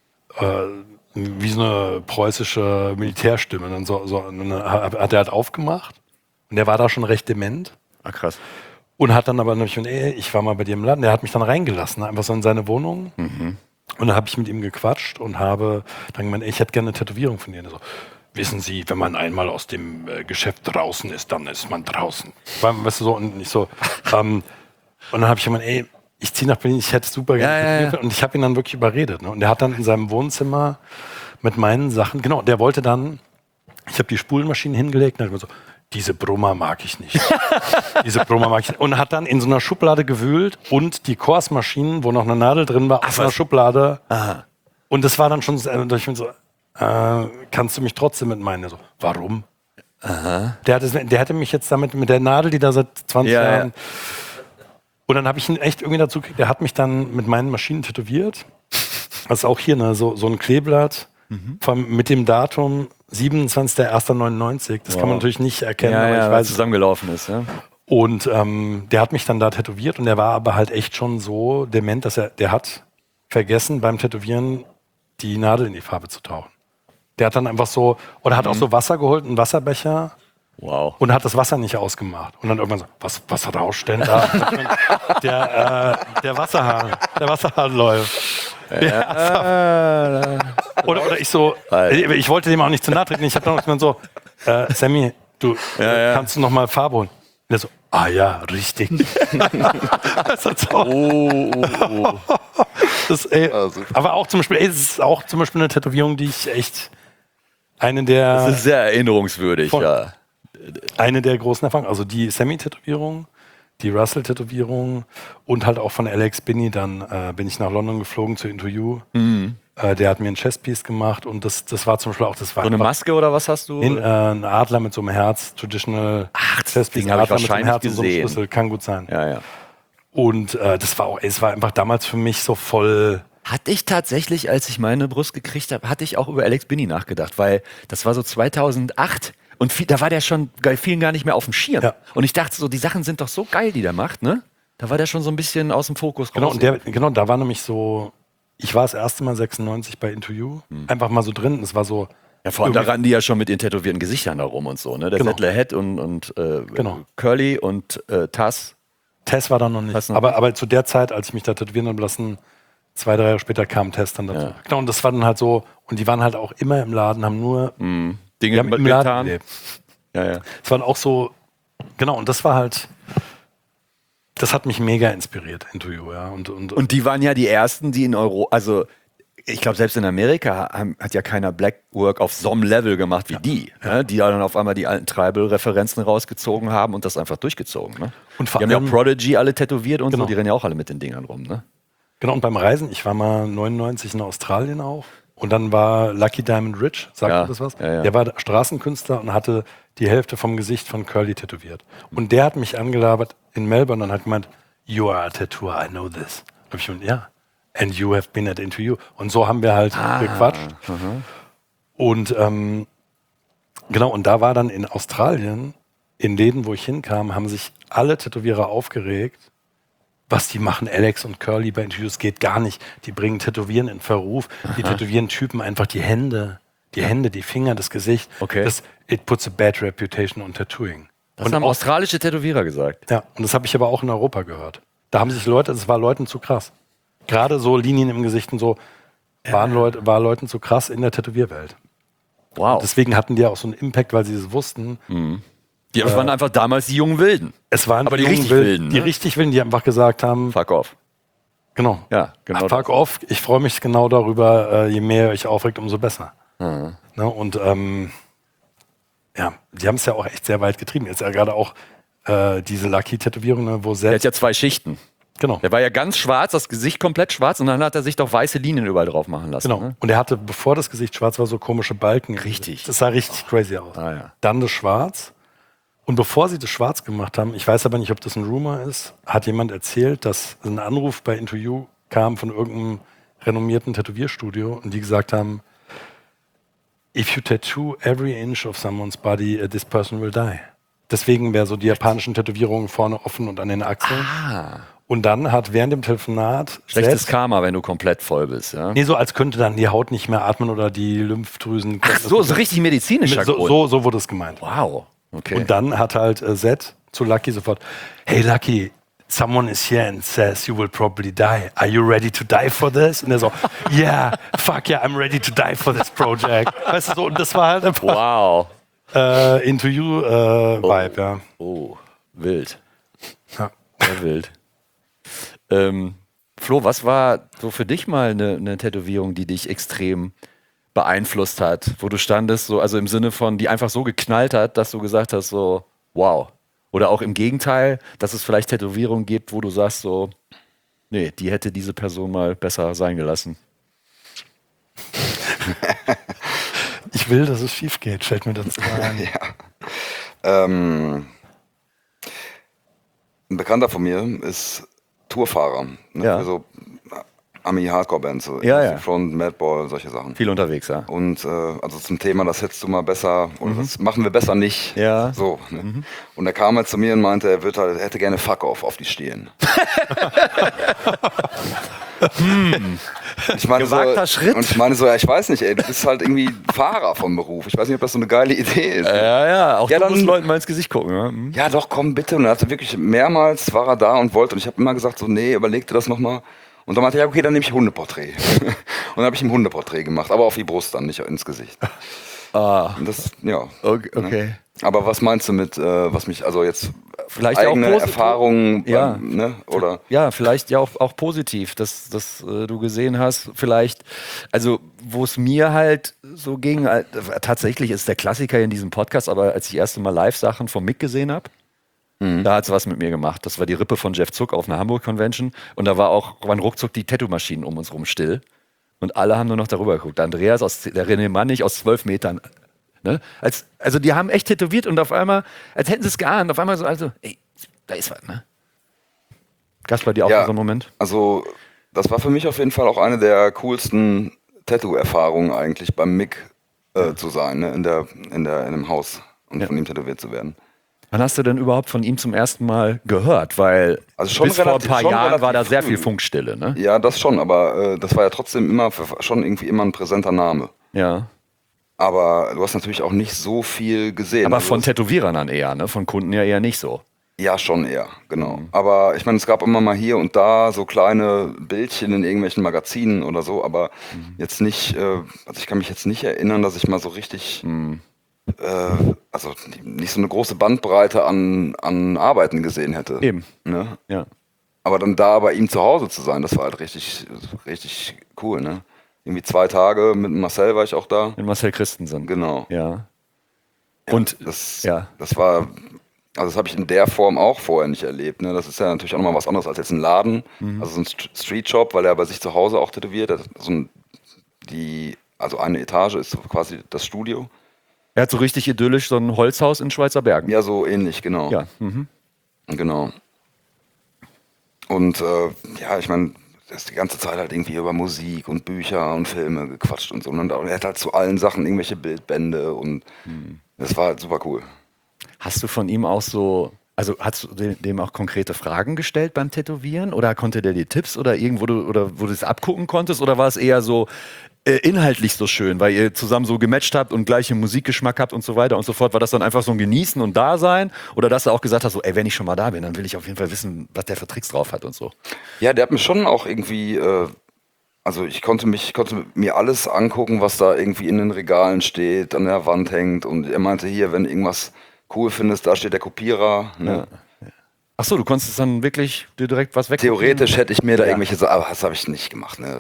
wie so eine preußische Militärstimme. Und dann hat er halt aufgemacht und der war da schon recht dement. Ah, krass. Und hat dann aber natürlich, ey, ich war mal bei dir im Laden, der hat mich dann reingelassen, einfach so in seine Wohnung. Und dann habe ich mit ihm gequatscht und habe dann gemeint, ey, ich hätte gerne eine Tätowierung von dir. Und er so, wissen Sie, wenn man einmal aus dem Geschäft draußen ist, dann ist man draußen. Weißt du so, und nicht so. Und dann habe ich gemeint, ey, ich ziehe nach Berlin, ich hätte super gerne. Ja. Und ich habe ihn dann wirklich überredet. Ne? Und der hat dann in seinem Wohnzimmer mit meinen Sachen, genau, der wollte dann, ich habe die Spulmaschinen hingelegt und hat mir so, diese Brummer mag ich nicht. Diese Brummer mag ich nicht. Und hat dann in so einer Schublade gewühlt und die Kors-Maschinen, wo noch eine Nadel drin war, aus einer Schublade. Aha. Und das war dann schon so, ich bin so, kannst du mich trotzdem mit meinen? So, warum? Aha. Der hatte mich jetzt damit mit der Nadel, die da seit 20 Jahren. Und dann habe ich ihn echt irgendwie dazu gekriegt, der hat mich dann mit meinen Maschinen tätowiert. Das ist auch hier so ein Kleeblatt mit dem Datum 27.01.99. Das kann man natürlich nicht erkennen, aber ich weiß, zusammengelaufen ist. Ja. Und der hat mich dann da tätowiert und der war aber halt echt schon so dement, dass der hat vergessen beim Tätowieren die Nadel in die Farbe zu tauchen. Der hat dann einfach so, oder hat auch so Wasser geholt, einen Wasserbecher. Wow. Und hat das Wasser nicht ausgemacht. Und dann irgendwann so, was rauscht denn da? Der Wasserhahn läuft. Oder ich so, ich wollte dem auch nicht zu nahe treten. Ich habe dann auch so, Sammy, du kannst du noch mal Farbe holen? Und der so, ja, richtig. Das ist so. Aber auch zum Beispiel, es ist auch zum Beispiel eine Tätowierung, die ich echt Das ist sehr erinnerungswürdig, ja. Eine der großen Erfahrungen, also die Sammy-Tätowierung, die Russell-Tätowierung und halt auch von Alex Binney, dann bin ich nach London geflogen zu Into You. Der hat mir ein Chestpiece gemacht und das war zum Beispiel auch, das war so eine Maske oder was hast du? Ein Adler mit so einem Herz, traditional Chestpiece, den habe ich Adler mit so einem wahrscheinlich Herz und so einem gesehen. Schlüssel, kann gut sein. Ja. Und es war einfach damals für mich so voll. Hatte ich tatsächlich, als ich meine Brust gekriegt habe, hatte ich auch über Alex Binney nachgedacht, weil das war so 2008 und da war der schon bei vielen gar nicht mehr auf dem Schirm. Ja. Und ich dachte so, die Sachen sind doch so geil, die der macht, ne? Da war der schon so ein bisschen aus dem Fokus raus. Genau, da war nämlich so, ich war das erste Mal 96 bei Into You, einfach mal so drin, es war so. Ja, vor allem da rannten die ja schon mit den tätowierten Gesichtern da rum und so, ne? Der Settler Head und genau. Curly und Taz. Tess war dann noch nicht. Hast du noch Aber zu der Zeit, als ich mich da tätowieren habe lassen, 2-3 Jahre später kam Tess dann dazu. Ja. Genau, und das war dann halt so, und die waren halt auch immer im Laden, haben nur Dinge die haben im Laden getan. gelebt. Ja. Es waren auch so, genau, und das war halt, das hat mich mega inspiriert, Into You, ja. Und die waren ja die ersten, die in Europa, also ich glaube, selbst in Amerika hat ja keiner Blackwork auf so einem Level gemacht wie die. Ne? Die dann auf einmal die alten Tribal-Referenzen rausgezogen haben und das einfach durchgezogen. Ne? Und vor die haben ja allem- auch Prodigy alle tätowiert und Genau. so, die rennen ja auch alle mit den Dingern rum. Ne? Genau, und beim Reisen, ich war mal 99 in Australien auch. Und dann war Lucky Diamond Rich, sagt Ja, ihr das was? ja. Der war Straßenkünstler und hatte die Hälfte vom Gesicht von Curly tätowiert. Und der hat mich angelabert in Melbourne und hat gemeint, you are a tattooer, I know this. Da hab ich gemeint, ja. And you have been at Into You. Und so haben wir halt gequatscht. Und genau, und da war dann in Australien, in Läden, wo ich hinkam, haben sich alle Tätowierer aufgeregt, was die machen, Alex und Curly bei Interviews, geht gar nicht. Die bringen Tätowieren in Verruf. Die tätowieren Typen einfach die Hände, die Finger, das Gesicht. Okay. It puts a bad reputation on tattooing. Das haben australische Tätowierer gesagt. Ja, und das habe ich aber auch in Europa gehört. Da haben sich Leute, das war Leuten zu krass. Gerade so Linien im Gesicht und so war Leuten zu krass in der Tätowierwelt. Wow. Deswegen hatten die auch so einen Impact, weil sie es wussten. Die waren einfach damals die jungen Wilden. Es waren Aber die jungen richtig Wilden, die ne? richtig Wilden, die einfach gesagt haben, Fuck off. genau. Ja, genau. Fuck off, ich freue mich genau darüber, je mehr ihr euch aufregt, umso besser. Ne? Und ja, die haben es ja auch echt sehr weit getrieben. Jetzt ja gerade auch diese Lucky-Tätowierung, ne, wo Der selbst. hat ja 2 Schichten. Genau. Der war ja ganz schwarz, das Gesicht komplett schwarz und dann hat er sich doch weiße Linien überall drauf machen lassen. Genau. Ne? Und er hatte, bevor das Gesicht schwarz war, so komische Balken. Richtig. Das sah richtig crazy aus. Ah, ja. Dann das Schwarz. Und bevor sie das Schwarz gemacht haben, ich weiß aber nicht, ob das ein Rumor ist, hat jemand erzählt, dass ein Anruf bei Into You kam von irgendeinem renommierten Tätowierstudio und die gesagt haben, if you tattoo every inch of someone's body, this person will die. Deswegen wäre so die japanischen Tätowierungen vorne offen und an den Achseln. Und dann hat während dem Telefonat Schlechtes Karma, wenn du komplett voll bist. Ja? nee, so als könnte dann die Haut nicht mehr atmen oder die Lymphdrüsen. So ist richtig medizinischer Grund. so wurde es gemeint. Wow. Okay. Und dann hat halt Zed zu Lucky sofort, hey Lucky, someone is here and says you will probably die. Are you ready to die for this? Und er so, yeah, fuck yeah, I'm ready to die for this project. Weißt du, so, und das war halt einfach Wow. Into You Vibe, ja. Oh, wild. Ja. Sehr wild. Flo, was war so für dich mal eine Tätowierung, die dich extrem beeinflusst hat, wo du standest, so, also im Sinne von, die einfach so geknallt hat, dass du gesagt hast, so, wow. Oder auch im Gegenteil, dass es vielleicht Tätowierungen gibt, wo du sagst, so, nee, die hätte diese Person mal besser sein gelassen. Ich will, dass es schief geht, fällt mir dazu ein. Ein Bekannter von mir ist Tourfahrer. Ne? Ja. Also Ami-Hardcore-Bands, so Ja, ja. Front, Madball, solche Sachen. Viel unterwegs, ja. Und also zum Thema, das hättest du mal besser, oder das machen wir besser nicht. Ja. So. Ne? Und er kam halt zu mir und meinte, er hätte gerne Fuck off auf die Stirn. Ich meine Gewagter so, Schritt. Und ich meine so, ja, ich weiß nicht, ey, du bist halt irgendwie Fahrer vom Beruf. Ich weiß nicht, ob das so eine geile Idee ist. Ja, auch Ja, du dann- musst Leuten mal ins Gesicht gucken. Ja, hm. Ja, doch, komm bitte. Und er hatte wirklich mehrmals, war er da und wollte. Und ich habe immer gesagt, so, nee, überleg dir das nochmal. Und dann meinte er, ja, okay, dann nehme ich Hundeporträt. Und dann habe ich ihm Hundeporträt gemacht, aber auf die Brust dann, nicht ins Gesicht. Und das, ja. Okay. Aber was meinst du mit, was mich, also jetzt Vielleicht auch eigene positiv. Erfahrungen, Ja. ne? Oder? Ja, vielleicht ja auch positiv, dass du gesehen hast, vielleicht, also wo es mir halt so ging, tatsächlich ist der Klassiker in diesem Podcast, aber als ich das erste Mal Live-Sachen vom Mick gesehen habe, da hat es was mit mir gemacht. Das war die Rippe von Jeff Zuck auf einer Hamburg-Convention und da waren ruckzuck die Tattoo-Maschinen um uns rum still und alle haben nur noch darüber geguckt. Andreas, der René Mannig aus 12 Metern. Ne? Also die haben echt tätowiert und auf einmal, als hätten sie es geahnt, auf einmal so, also, ey, da ist was, ne? Gab's bei dir auch Ja. so einen Moment? Also, das war für mich auf jeden Fall auch eine der coolsten Tattoo-Erfahrungen eigentlich beim Mick zu sein, ne? in einem Haus und von ihm tätowiert zu werden. Wann hast du denn überhaupt von ihm zum ersten Mal gehört? Weil Also schon bis vor ein relativ- paar schon Jahren war relativ da sehr früh. viel Funkstille, ne? Ja, das schon, aber das war ja trotzdem immer schon irgendwie immer ein präsenter Name. Ja. Aber du hast natürlich auch nicht so viel gesehen. Aber Also von das- Tätowierern dann eher, ne? Von Kunden ja eher nicht so. Ja, schon eher, genau. Aber ich meine, es gab immer mal hier und da so kleine Bildchen in irgendwelchen Magazinen oder so, aber jetzt nicht, also ich kann mich jetzt nicht erinnern, dass ich mal so richtig, also nicht so eine große Bandbreite an Arbeiten gesehen hätte. Eben. Ne? Ja. Aber dann da bei ihm zu Hause zu sein, das war halt richtig, richtig cool, ne? Irgendwie 2 Tage mit Marcel war ich auch da. Mit Marcel Christensen. Genau. Ja. Und Das ja. war, also das habe ich in der Form auch vorher nicht erlebt. Ne? Das ist ja natürlich auch nochmal was anderes als jetzt ein Laden, also so ein Street-Shop, weil er bei sich zu Hause auch tätowiert. Also eine Etage ist so quasi das Studio. Er hat so richtig idyllisch so ein Holzhaus in Schweizer Bergen. Ja, so ähnlich, genau. Ja. Genau. Und ja, ich meine, er ist die ganze Zeit halt irgendwie über Musik und Bücher und Filme gequatscht und so. Und er hat halt zu allen Sachen irgendwelche Bildbände und das war halt super cool. Hast du von ihm auch so, also hast du dem auch konkrete Fragen gestellt beim Tätowieren oder konnte der dir Tipps oder irgendwo wo du es abgucken konntest oder war es eher so inhaltlich so schön, weil ihr zusammen so gematcht habt und gleiche Musikgeschmack habt und so weiter und so fort? War das dann einfach so ein Genießen und Dasein oder dass du auch gesagt hast, so, ey, wenn ich schon mal da bin, dann will ich auf jeden Fall wissen, was der für Tricks drauf hat und so? Ja, der hat mir schon auch irgendwie, also ich konnte mir alles angucken, was da irgendwie in den Regalen steht, an der Wand hängt und er meinte hier, wenn du irgendwas cool findest, da steht der Kopierer. Ne? Ach so, du konntest dann wirklich dir direkt was weg. Theoretisch hätte ich mir da Ja. irgendwelche Sachen, aber das habe ich nicht gemacht. Ne?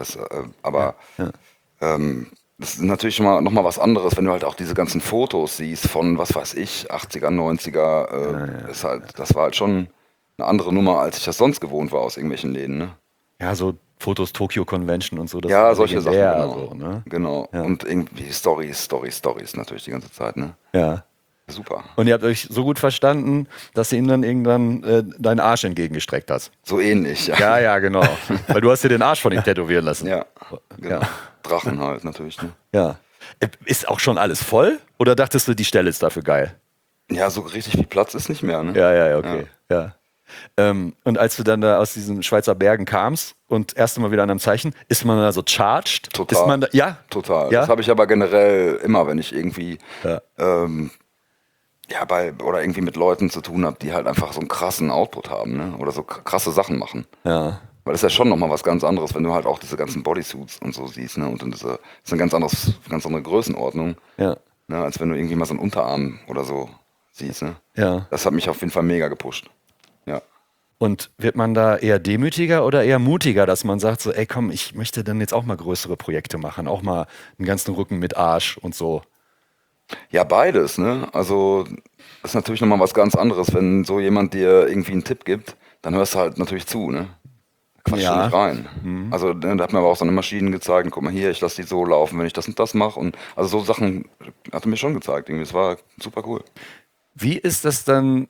Das ist natürlich schon mal, noch mal was anderes, wenn du halt auch diese ganzen Fotos siehst von, was weiß ich, 80er, 90er. Das war halt schon eine andere Nummer, als ich das sonst gewohnt war aus irgendwelchen Läden. Ne? Ja, so Fotos Tokyo Convention und so. Das Ja, war solche Sachen, legendär, genau. so, ne? Genau. Ja. Und irgendwie Stories natürlich die ganze Zeit. Ne? Ja. Super. Und ihr habt euch so gut verstanden, dass du ihm dann irgendwann deinen Arsch entgegengestreckt hast. So ähnlich, ja. Ja, ja, genau. Weil du hast dir den Arsch von ihm tätowieren lassen. Ja, genau. Ja. Drachen halt natürlich. Ne? Ja. Ist auch schon alles voll? Oder dachtest du, die Stelle ist dafür geil? Ja, so richtig viel Platz ist nicht mehr. Ne? Ja, okay. Ja. Und als du dann da aus diesen Schweizer Bergen kamst und erst mal wieder an einem Zeichen, ist man da so charged? Total. Ist man da, ja? Total. Ja? Das habe ich aber generell immer, wenn ich irgendwie Ja. oder irgendwie mit Leuten zu tun habe, die halt einfach so einen krassen Output haben, ne? Oder so krasse Sachen machen. Ja. Weil das ist ja schon nochmal was ganz anderes, wenn du halt auch diese ganzen Bodysuits und so siehst, ne? Und dann das ist eine ganz andere Größenordnung, Ja. ne? Als wenn du irgendwie mal so einen Unterarm oder so siehst, ne? Ja. Das hat mich auf jeden Fall mega gepusht. Ja. Und wird man da eher demütiger oder eher mutiger, dass man sagt so, ey komm, ich möchte dann jetzt auch mal größere Projekte machen, auch mal einen ganzen Rücken mit Arsch und so. Ja, beides, ne? Also, das ist natürlich nochmal was ganz anderes, wenn so jemand dir irgendwie einen Tipp gibt, dann hörst du halt natürlich zu, ne? Quatsch Ja. du nicht rein. Also, ne, da hat mir aber auch so eine Maschinen gezeigt, guck mal hier, ich lasse die so laufen, wenn ich das und das mache. Und also so Sachen hat er mir schon gezeigt. Irgendwie. Das war super cool. Wie ist das dann,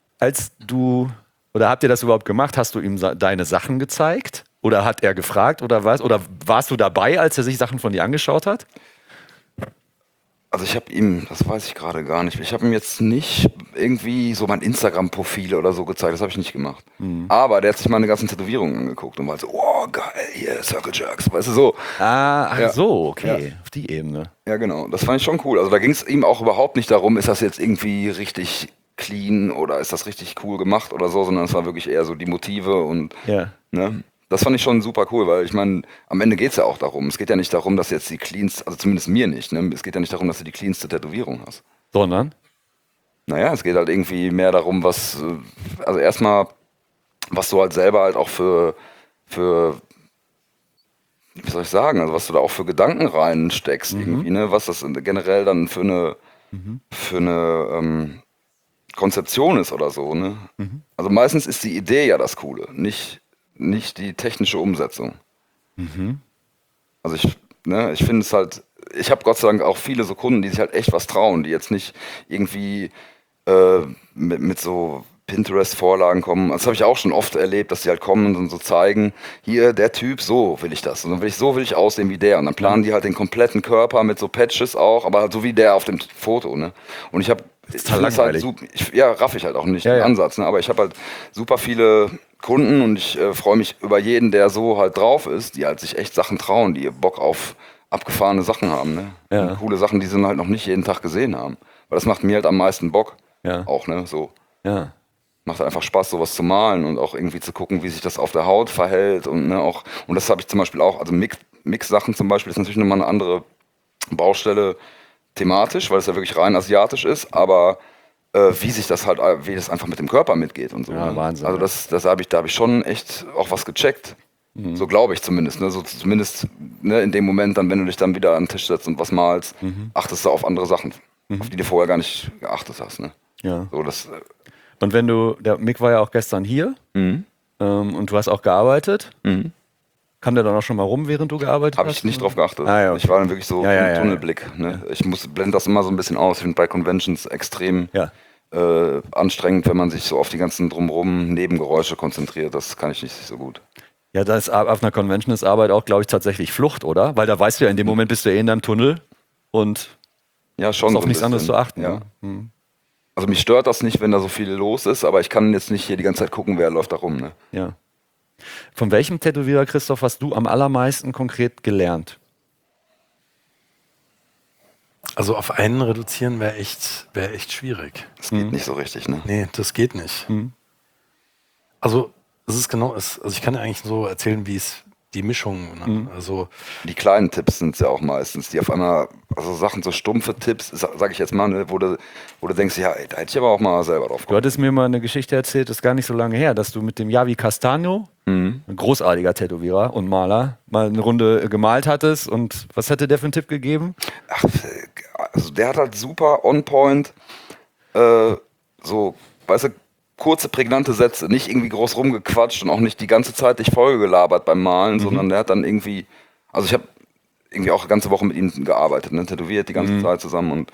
oder habt ihr das überhaupt gemacht? Hast du ihm deine Sachen gezeigt? Oder hat er gefragt oder was? Oder warst du dabei, als er sich Sachen von dir angeschaut hat? Also ich habe ihm, das weiß ich gerade gar nicht, ich habe ihm jetzt nicht irgendwie so mein Instagram-Profil oder so gezeigt, das habe ich nicht gemacht. Aber der hat sich meine ganzen Tätowierungen angeguckt und war so, oh geil, hier, Circle Jerks, weißt du, so. Ach Ja. so, okay. Ja. Auf die Ebene. Ja, genau, das fand ich schon cool. Also da ging es ihm auch überhaupt nicht darum, ist das jetzt irgendwie richtig clean oder ist das richtig cool gemacht oder so, sondern es war wirklich eher so die Motive und, Ja. ne. Das fand ich schon super cool, weil ich meine, am Ende geht es ja auch darum. Es geht ja nicht darum, dass jetzt die cleanste, also zumindest mir nicht, ne? Es geht ja nicht darum, dass du die cleanste Tätowierung hast. Sondern? Naja, es geht halt irgendwie mehr darum, also erstmal, was du halt selber halt auch für, wie soll ich sagen, also was du da auch für Gedanken reinsteckst irgendwie, ne? Was das generell dann für eine Konzeption ist oder so, ne? Also meistens ist die Idee ja das Coole, nicht die technische Umsetzung. Also ich finde es halt, ich habe Gott sei Dank auch viele so Kunden, die sich halt echt was trauen, die jetzt nicht irgendwie mit so Pinterest-Vorlagen kommen. Das habe ich auch schon oft erlebt, dass die halt kommen und dann so zeigen, hier, der Typ, so will ich das. Und dann so will ich aussehen wie der. Und dann planen die halt den kompletten Körper mit so Patches auch, aber halt so wie der auf dem Foto. Ne? Und ich habe langweilig. raff ich halt auch nicht Ja, den ja. Ansatz. Ne? Aber ich habe halt super viele Kunden und ich freue mich über jeden, der so halt drauf ist, die halt sich echt Sachen trauen, die Bock auf abgefahrene Sachen haben. Ne? Ja. Und coole Sachen, die sie halt noch nicht jeden Tag gesehen haben. Weil das macht mir halt am meisten Bock. Ja. Auch, ne? So. Ja. Macht einfach Spaß, sowas zu malen und auch irgendwie zu gucken, wie sich das auf der Haut verhält. Und, ne, auch, und das habe ich zum Beispiel auch, also Mix-Sachen zum Beispiel ist natürlich nochmal eine andere Baustelle thematisch, weil es ja wirklich rein asiatisch ist, aber wie sich das halt, wie das einfach mit dem Körper mitgeht und so. Ja, ne? Wahnsinn. Also da habe ich schon echt auch was gecheckt. So glaube ich zumindest. Ne? So zumindest ne, in dem Moment, dann, wenn du dich dann wieder an den Tisch setzt und was malst, achtest du auf andere Sachen, auf die du vorher gar nicht geachtet hast. Ne? Ja. So, das, Und wenn der Mick war ja auch gestern hier und du hast auch gearbeitet. Kam der dann auch schon mal rum, während du gearbeitet habe hast? ich nicht drauf geachtet. Ah, ja, okay. Ich war dann wirklich so im Tunnelblick. Ne? Ich blende das immer so ein bisschen aus. Ich finde bei Conventions extrem anstrengend, wenn man sich so auf die ganzen drumherum Nebengeräusche konzentriert. Das kann ich nicht so gut. Ja, das auf einer Convention ist Arbeit auch, glaube ich, tatsächlich Flucht, oder? Weil da weißt du ja, in dem Moment bist du in deinem Tunnel und ja, schon hast auf so ein nichts anderes bisschen. zu achten. Ja. Ne? Also mich stört das nicht, wenn da so viel los ist, aber ich kann jetzt nicht hier die ganze Zeit gucken, wer läuft da rum. Ne? Ja. Von welchem Tätowierer, Christoph, hast du am allermeisten konkret gelernt? Also auf einen reduzieren wäre echt schwierig. Das geht nicht so richtig, ne? Nee, das geht nicht. Also es ist genau, also ich kann ja eigentlich so erzählen, wie es die Mischung, ne? Also Die kleinen Tipps sind es ja auch meistens, die auf einmal, also Sachen, so stumpfe Tipps, sage ich jetzt mal, ne, wo du denkst, ja, ey, da hätte ich aber auch mal selber drauf Du kommen. hattest mir mal eine Geschichte erzählt, das ist gar nicht so lange her, dass du mit dem Javi Castano, ein großartiger Tätowierer und Maler, mal eine Runde gemalt hattest. Und was hätte der für einen Tipp gegeben? Ach, also der hat halt super on point, so, weißt du, kurze, prägnante Sätze, nicht irgendwie groß rumgequatscht und auch nicht die ganze Zeit dich vollgelabert beim Malen, sondern der hat dann irgendwie, also ich habe irgendwie auch eine ganze Woche mit ihm gearbeitet, ne, tätowiert die ganze Zeit zusammen und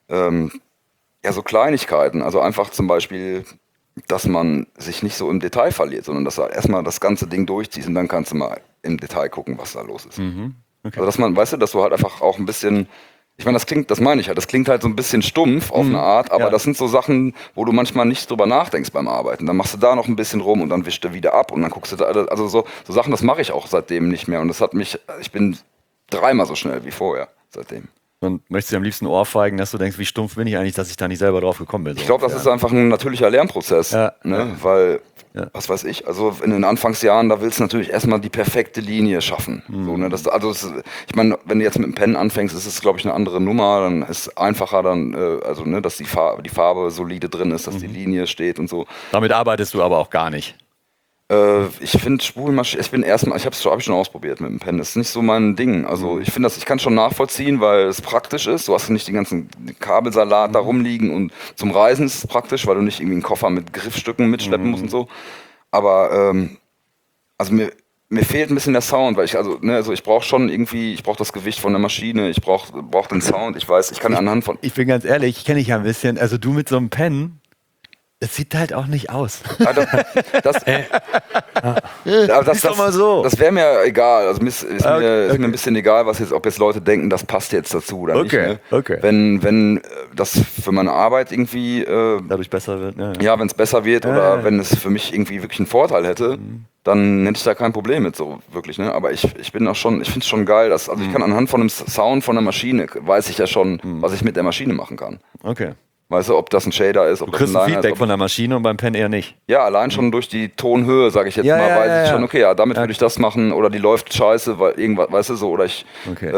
ja, so Kleinigkeiten, also einfach zum Beispiel, dass man sich nicht so im Detail verliert, sondern dass du erstmal das ganze Ding durchziehst und dann kannst du mal im Detail gucken, was da los ist. Okay. Also dass man, weißt du, dass du halt einfach auch ein bisschen, ich meine, das meine ich halt, das klingt halt so ein bisschen stumpf auf eine Art, aber das sind so Sachen, wo du manchmal nicht drüber nachdenkst beim Arbeiten. Dann machst du da noch ein bisschen rum und dann wischst du wieder ab und dann guckst du da, also so Sachen, das mache ich auch seitdem nicht mehr und das hat mich, ich bin 3-mal so schnell wie vorher seitdem. Und möchtest du dir am liebsten ohrfeigen, dass du denkst, wie stumpf bin ich eigentlich, dass ich da nicht selber drauf gekommen bin? So Ich glaube, das ist einfach ein natürlicher Lernprozess, ne? Weil, was weiß ich, also in den Anfangsjahren, da willst du natürlich erstmal die perfekte Linie schaffen. So, ne? Ich meine, wenn du jetzt mit dem Pen anfängst, ist es, glaube ich, eine andere Nummer, dann ist es einfacher, dann, also, ne, dass die Farbe solide drin ist, dass die Linie steht und so. Damit arbeitest du aber auch gar nicht. Ich finde Spulmaschine, hab ich schon ausprobiert mit dem Pen, das ist nicht so mein Ding. Also ich finde ich kann es schon nachvollziehen, weil es praktisch ist. Du hast nicht den ganzen Kabelsalat da rumliegen und zum Reisen ist es praktisch, weil du nicht irgendwie einen Koffer mit Griffstücken mitschleppen musst und so. Aber also mir fehlt ein bisschen der Sound, weil ich brauche schon irgendwie, ich brauche das Gewicht von der Maschine, ich brauch den Sound, ich kann anhand von... Ich bin ganz ehrlich, ich kenne dich ja ein bisschen, also du mit so einem Pen, das sieht halt auch nicht aus. Das ist doch mal so. Das wäre mir egal. Also ist mir ein bisschen egal, ob jetzt Leute denken, das passt jetzt dazu oder nicht. Ne? Okay. Wenn das für meine Arbeit irgendwie Dadurch besser wird. wenn es besser wird oder wenn es für mich irgendwie wirklich einen Vorteil hätte, dann hätte ich da kein Problem mit, so wirklich. Ne? Aber ich finde es schon geil, also ich kann anhand von dem Sound von der Maschine, weiß ich ja schon, was ich mit der Maschine machen kann. Okay. Weißt du, ob das ein Shader ist, ob Du kriegst das ein ein Liner Feedback ist, von der Maschine und beim Pen eher nicht. ja, allein schon durch die Tonhöhe, sage ich jetzt mal, weiß ich schon, okay, ja, damit würde ich das machen oder die läuft scheiße, weil irgendwas, weißt du, so, oder ich,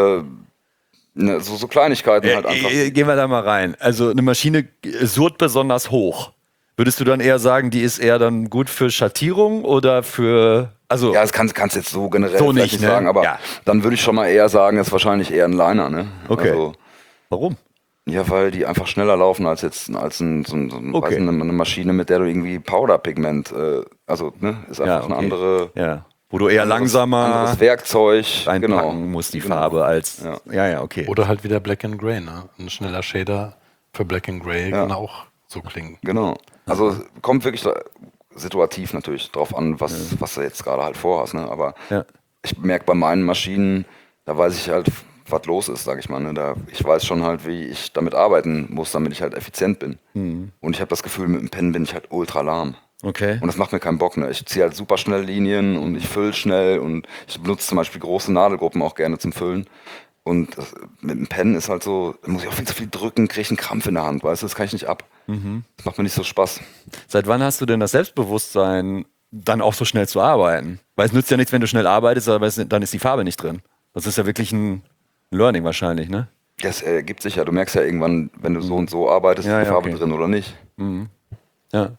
so Kleinigkeiten halt einfach. Gehen wir da mal rein. Also eine Maschine surrt besonders hoch. Würdest du dann eher sagen, die ist eher dann gut für Schattierung oder für, also... Ja, das kannst du jetzt so generell so vielleicht nicht, nicht sagen, aber dann würde ich schon mal eher sagen, das ist wahrscheinlich eher ein Liner, ne? Okay. Also, warum? ja, weil die einfach schneller laufen als eine Maschine, mit der du irgendwie Powderpigment, ist einfach eine andere... Ja, wo du eher langsamer anderes Werkzeug reinpacken musst, die Farbe als... Ja, okay. Oder halt wieder Black and Grey, ne? Ein schneller Shader für Black and Grey kann auch so klingen. Genau. Also kommt wirklich situativ natürlich drauf an, was du jetzt gerade halt vorhast, ne? Aber ich merke bei meinen Maschinen, da weiß ich halt, was los ist, sag ich mal. Ne? Ich weiß schon halt, wie ich damit arbeiten muss, damit ich halt effizient bin. Und ich habe das Gefühl, mit dem Pen bin ich halt ultra lahm. Okay. Und das macht mir keinen Bock. Ne? Ich ziehe halt super schnell Linien und ich fülle schnell und ich benutze zum Beispiel große Nadelgruppen auch gerne zum Füllen. Und mit dem Pen ist halt so, da muss ich auch viel zu viel drücken, kriege ich einen Krampf in der Hand, weißt du, das kann ich nicht ab. Das macht mir nicht so Spaß. Seit wann hast du denn das Selbstbewusstsein, dann auch so schnell zu arbeiten? Weil es nützt ja nichts, wenn du schnell arbeitest, aber dann ist die Farbe nicht drin. Das ist ja wirklich ein Learning wahrscheinlich, ne? Das ergibt sich ja, du merkst ja irgendwann, wenn du so und so arbeitest, ist die Farbe drin oder nicht. Ja.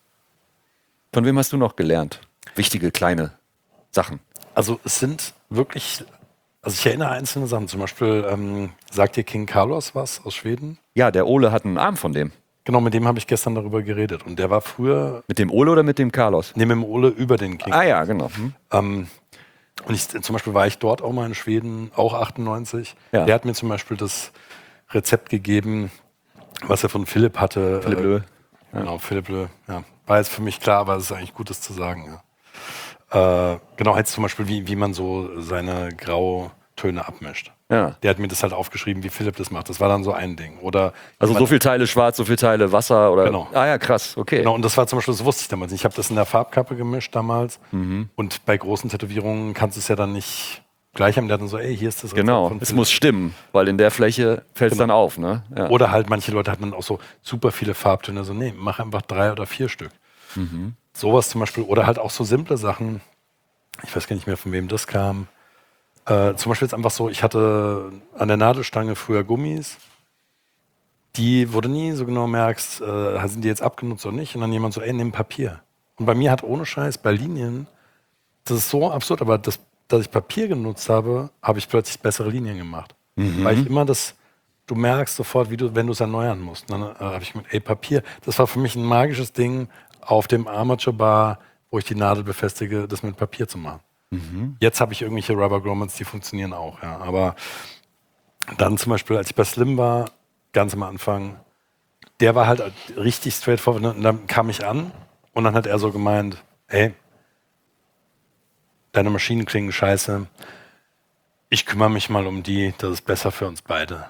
Von wem hast du noch gelernt? Wichtige kleine Sachen. Also es sind wirklich, also ich erinnere einzelne Sachen, zum Beispiel, sagt dir King Carlos was aus Schweden? Ja, der Ole hat einen Arm von dem. Genau, mit dem habe ich gestern darüber geredet. Und der war früher, Mit dem Ole oder mit dem Carlos? neben dem Ole über den King. Ah ja, genau. Und zum Beispiel war ich dort auch mal in Schweden, auch 98. Ja. Der hat mir zum Beispiel das Rezept gegeben, was er von Philipp hatte. Philipp Löh. Genau, Philipp Löh. Ja. War jetzt für mich klar, aber es ist eigentlich gut, das zu sagen. Ja. Genau, jetzt zum Beispiel, wie man so seine Grautöne abmischt. Ja. Der hat mir das halt aufgeschrieben, wie Philipp das macht. Das war dann so ein Ding. Oder Also so viele Teile schwarz, so viele Teile Wasser oder. Genau. Ah ja, krass, okay. Genau, und das war zum Beispiel, das wusste ich damals nicht. Ich habe das in der Farbkappe gemischt damals. Und bei großen Tätowierungen kannst du es ja dann nicht gleich haben. Der hat dann so, ey, hier ist das Rezept Genau, von es Philipp. muss stimmen, weil in der Fläche fällt es dann auf, ne? Ja. Oder halt manche Leute hatten dann auch so super viele Farbtöne. So, nee, mach einfach 3 oder 4 Stück. Sowas zum Beispiel. Oder halt auch so simple Sachen. Ich weiß gar nicht mehr, von wem das kam. Zum Beispiel jetzt einfach so, ich hatte an der Nadelstange früher Gummis, die, wo du nie so genau merkst, sind die jetzt abgenutzt oder nicht. Und dann jemand so, ey, nimm Papier. Und bei mir hat ohne Scheiß bei Linien, das ist so absurd, aber dass ich Papier genutzt habe, habe ich plötzlich bessere Linien gemacht. Weil ich immer du merkst sofort, wenn du es erneuern musst. Und dann habe ich mit, ey, Papier, das war für mich ein magisches Ding, auf dem Armature Bar, wo ich die Nadel befestige, das mit Papier zu machen. Jetzt habe ich irgendwelche Rubber Grommets, die funktionieren auch, ja. Aber dann zum Beispiel, als ich bei Slim war, ganz am Anfang, der war halt richtig straightforward. Und dann kam ich an und dann hat er so gemeint, ey, deine Maschinen klingen scheiße. Ich kümmere mich mal um die, das ist besser für uns beide.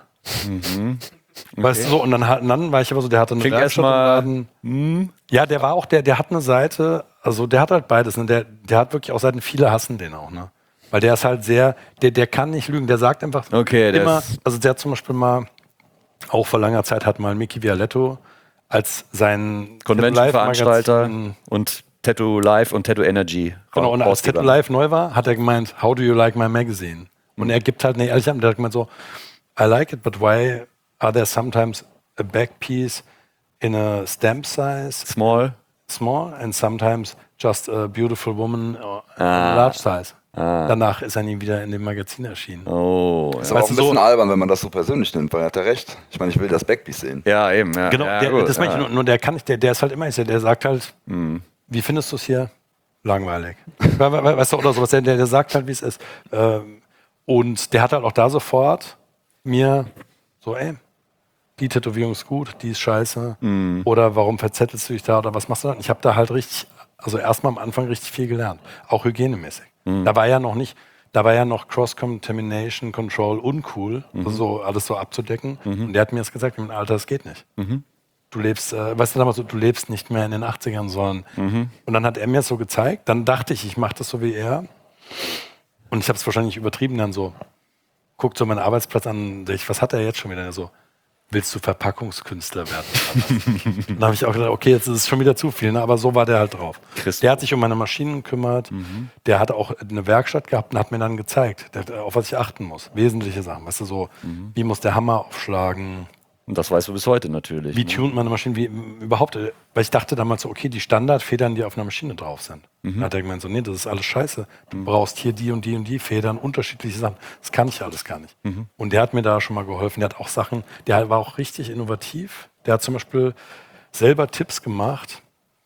Weißt du so, und dann war ich aber so, der hatte eine Klingt Werkstatt im erstmal. Laden. Ja, der war auch, der hat eine Seite, also der hat halt beides, ne? Der hat wirklich auch Seiten, viele hassen den auch, ne? Weil der ist halt sehr, der kann nicht lügen, der sagt einfach Okay, der immer, ist- also der hat zum Beispiel mal, auch vor langer Zeit hat mal Mickey Vialetto als sein Convention-Veranstalter Live-Magazin- und Tattoo Live und Tattoo Energy. Genau, und als Tattoo Live neu war, hat er gemeint, how do you like my magazine? Und er gibt halt eine ehrliche Antwort, der hat gemeint so, I like it, but why are there sometimes a back piece in a stamp size, Small. small, and sometimes just a beautiful woman in a large size? Danach ist er nie wieder in dem Magazin erschienen. Oh. Ist Ja, aber auch Weißt ein du, so- bisschen albern, wenn man das so persönlich nimmt, weil er hat ja recht. Ich meine, ich will das Backpiece sehen. ja eben. Ja. Genau, ja, gut, das meine ich, nur der kann nicht, der ist halt immer, der sagt halt, Hm. wie findest du es hier? Langweilig. Weißt du, oder sowas, der sagt halt, wie es ist. Und der hat halt auch da sofort mir so, ey, die Tätowierung ist gut, die ist scheiße. Oder warum verzettelst du dich da oder was machst du da? Ich habe da halt richtig, also erstmal am Anfang richtig viel gelernt, auch hygienemäßig. Da war ja noch Cross-Contamination Control uncool, also so alles so abzudecken. Und der hat mir das gesagt, Alter, das geht nicht. Du lebst, weißt du damals so, du lebst nicht mehr in den 80ern, sondern. Und dann hat er mir das so gezeigt, dann dachte ich mache das so wie er. Und ich habe es wahrscheinlich übertrieben, dann so, guckt so meinen Arbeitsplatz an, was hat er jetzt schon wieder? So, willst du Verpackungskünstler werden? Dann habe ich auch gedacht, okay, jetzt ist es schon wieder zu viel, ne? Aber so war der halt drauf. Christo. Der hat sich um meine Maschinen gekümmert, der hat auch eine Werkstatt gehabt und hat mir dann gezeigt, auf was ich achten muss. Wesentliche Sachen, weißt du, so, wie muss der Hammer aufschlagen, Und das weißt du bis heute natürlich. wie ne? tunt meine Maschine, wie überhaupt, weil ich dachte damals so, okay, die Standardfedern, die auf einer Maschine drauf sind. Dann hat er gemeint so, nee, das ist alles scheiße. Du brauchst hier die und die und die Federn, unterschiedliche Sachen. Das kann ich alles gar nicht. Und der hat mir da schon mal geholfen. Der hat auch Sachen, der war auch richtig innovativ. Der hat zum Beispiel selber Tipps gemacht,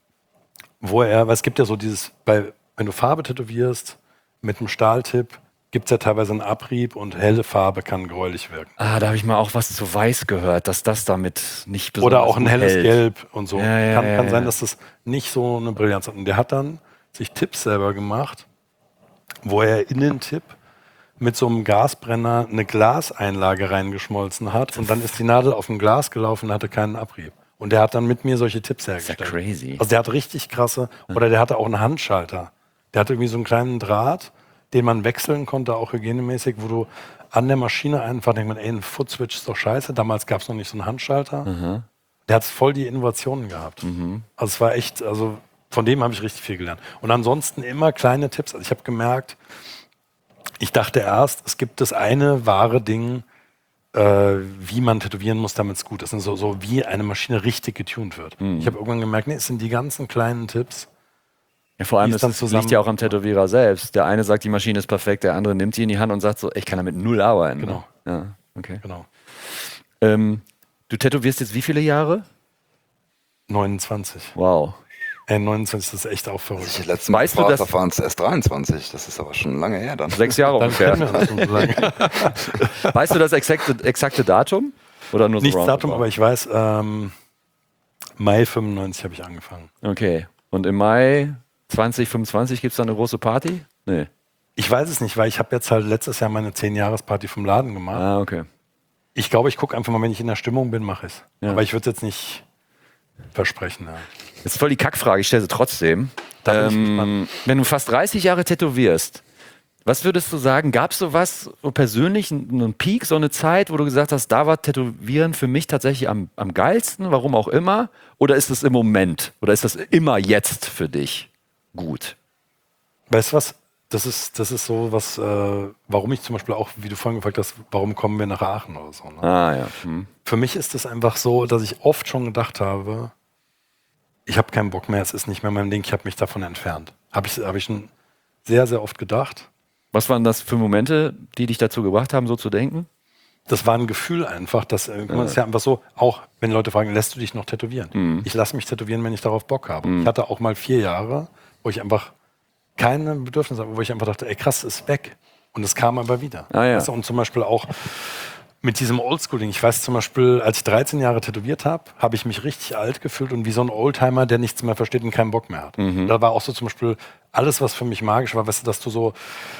weil es gibt ja so dieses, wenn du Farbe tätowierst mit einem Stahltipp, gibt es ja teilweise einen Abrieb und helle Farbe kann gräulich wirken. Ah, da habe ich mal auch was zu Weiß gehört, dass das damit nicht besonders Oder auch ein gut helles hält. Gelb und so. Ja, Kann sein, ja. dass das nicht so eine Brillanz hat. Und der hat dann sich Tipps selber gemacht, wo er in den Tipp mit so einem Gasbrenner eine Glaseinlage reingeschmolzen hat und dann ist die Nadel auf dem Glas gelaufen und hatte keinen Abrieb. Und der hat dann mit mir solche Tipps hergestellt. crazy. Also der hat richtig krasse, oder der hatte auch einen Handschalter. Der hatte irgendwie so einen kleinen Draht, den man wechseln konnte, auch hygienemäßig, wo du an der Maschine einfach denkt man, ey, ein Footswitch ist doch scheiße. Damals gab es noch nicht so einen Handschalter. Der hat voll die Innovationen gehabt. Also es war echt, also von dem habe ich richtig viel gelernt. Und ansonsten immer kleine Tipps. Also ich habe gemerkt, ich dachte erst, es gibt das eine wahre Ding, wie man tätowieren muss, damit es gut ist. Und so wie eine Maschine richtig getuned wird. Ich habe irgendwann gemerkt, nee, es sind die ganzen kleinen Tipps. Ja, vor allem, Die es dann das liegt ja auch am zusammen- Tätowierer selbst. Der eine sagt, die Maschine ist perfekt, der andere nimmt die in die Hand und sagt so, ich kann damit null arbeiten. Genau. Ne? Ja, okay. Genau. Du tätowierst jetzt wie viele Jahre? 29. Wow. 29 ist echt auch Als verrückt. ich letztes Mal Weißt du, gefragt dass- habe, waren es erst 23. Das ist aber schon lange her dann. 6 Jahre Dann ungefähr. kennen wir uns sozusagen. Weißt du das exakte Datum? Oder nur so Nichts roundabout? Datum, aber ich weiß, Mai 95 habe ich angefangen. Okay. Und im Mai 2025 gibt es dann eine große Party? Nee. Ich weiß es nicht, weil ich habe jetzt halt letztes Jahr meine 10-Jahres-Party vom Laden gemacht. Ah, okay. Ich glaube, ich gucke einfach mal, wenn ich in der Stimmung bin, mache ich es. Ja. Aber ich würde es jetzt nicht versprechen. Ja. Das ist voll die Kackfrage, ich stelle sie trotzdem. Da bin ich gespannt. Wenn du fast 30 Jahre tätowierst, was würdest du sagen, gab es sowas, so persönlich, einen Peak, so eine Zeit, wo du gesagt hast, da war Tätowieren für mich tatsächlich am geilsten, warum auch immer? Oder ist das im Moment? Oder ist das immer jetzt für dich gut? Weißt du was? Das ist so was, warum ich zum Beispiel auch, wie du vorhin gefragt hast, warum kommen wir nach Aachen oder so. Ne? Ah ja. Für mich ist es einfach so, dass ich oft schon gedacht habe, ich habe keinen Bock mehr, es ist nicht mehr mein Ding, ich habe mich davon entfernt. Habe ich schon sehr, sehr oft gedacht. Was waren das für Momente, die dich dazu gebracht haben, so zu denken? Das war ein Gefühl einfach, dass es ist ja einfach so, auch wenn Leute fragen, lässt du dich noch tätowieren? Ich lasse mich tätowieren, wenn ich darauf Bock habe. Ich hatte auch mal 4 Jahre, wo ich einfach keine Bedürfnisse habe, wo ich einfach dachte, ey krass, ist weg. Und es kam aber wieder. Ah, ja. Weißt du, und zum Beispiel auch mit diesem Oldschool-Ding. Ich weiß zum Beispiel, als ich 13 Jahre tätowiert habe, habe ich mich richtig alt gefühlt und wie so ein Oldtimer, der nichts mehr versteht und keinen Bock mehr hat. Da war auch so zum Beispiel alles, was für mich magisch war, weißt du, dass du so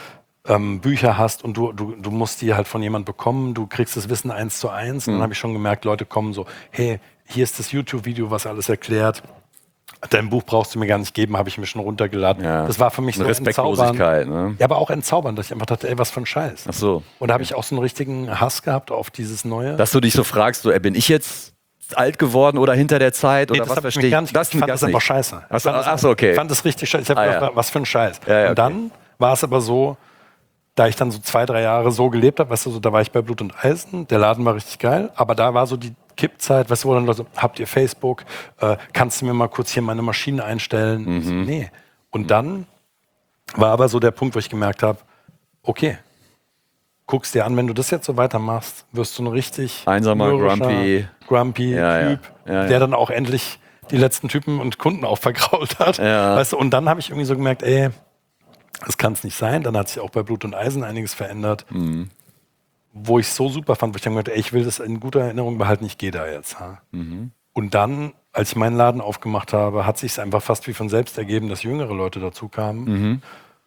Bücher hast und du musst die halt von jemand bekommen, du kriegst das Wissen 1:1 und dann habe ich schon gemerkt, Leute kommen so, hey, hier ist das YouTube-Video, was alles erklärt. Dein Buch brauchst du mir gar nicht geben, habe ich mir schon runtergeladen. Ja. Das war für mich Eine so Respektlosigkeit, ne? Ja, aber auch entzaubernd, dass ich einfach dachte, ey, was für ein Scheiß. Ach so. Und da habe ich auch so einen richtigen Hass gehabt auf dieses Neue. Dass du dich so fragst, so, bin ich jetzt alt geworden oder hinter der Zeit? Oder das was hab ich verstehe mir ich? gar nicht, ich fand das einfach nicht. scheiße. Ach so, okay. Ich fand das richtig scheiße. Ich habe gedacht, ja. was für ein Scheiß. Ja, ja, und dann war es aber so, da ich dann so 2-3 Jahre so gelebt habe, weißt du, so, da war ich bei Blut und Eisen, der Laden war richtig geil, aber da war so die Kippzeit, weißt du, wo dann Leute, habt ihr Facebook, kannst du mir mal kurz hier meine Maschine einstellen? Ich so, nee. Und dann war aber so der Punkt, wo ich gemerkt habe, okay, guckst dir an, wenn du das jetzt so weitermachst, wirst du ein richtig Einsamer, mürrischer, grumpy Ja, Typ, ja, der dann auch endlich die letzten Typen und Kunden auch vergrault hat. Ja. Weißt du, und dann habe ich irgendwie so gemerkt, ey, das kann es nicht sein. Dann hat sich auch bei Blut und Eisen einiges verändert. Wo ich so super fand, wo ich dann gedacht, ey, ich will das in guter Erinnerung behalten, ich gehe da jetzt. Ha? Und dann, als ich meinen Laden aufgemacht habe, hat sich es einfach fast wie von selbst ergeben, dass jüngere Leute dazu kamen.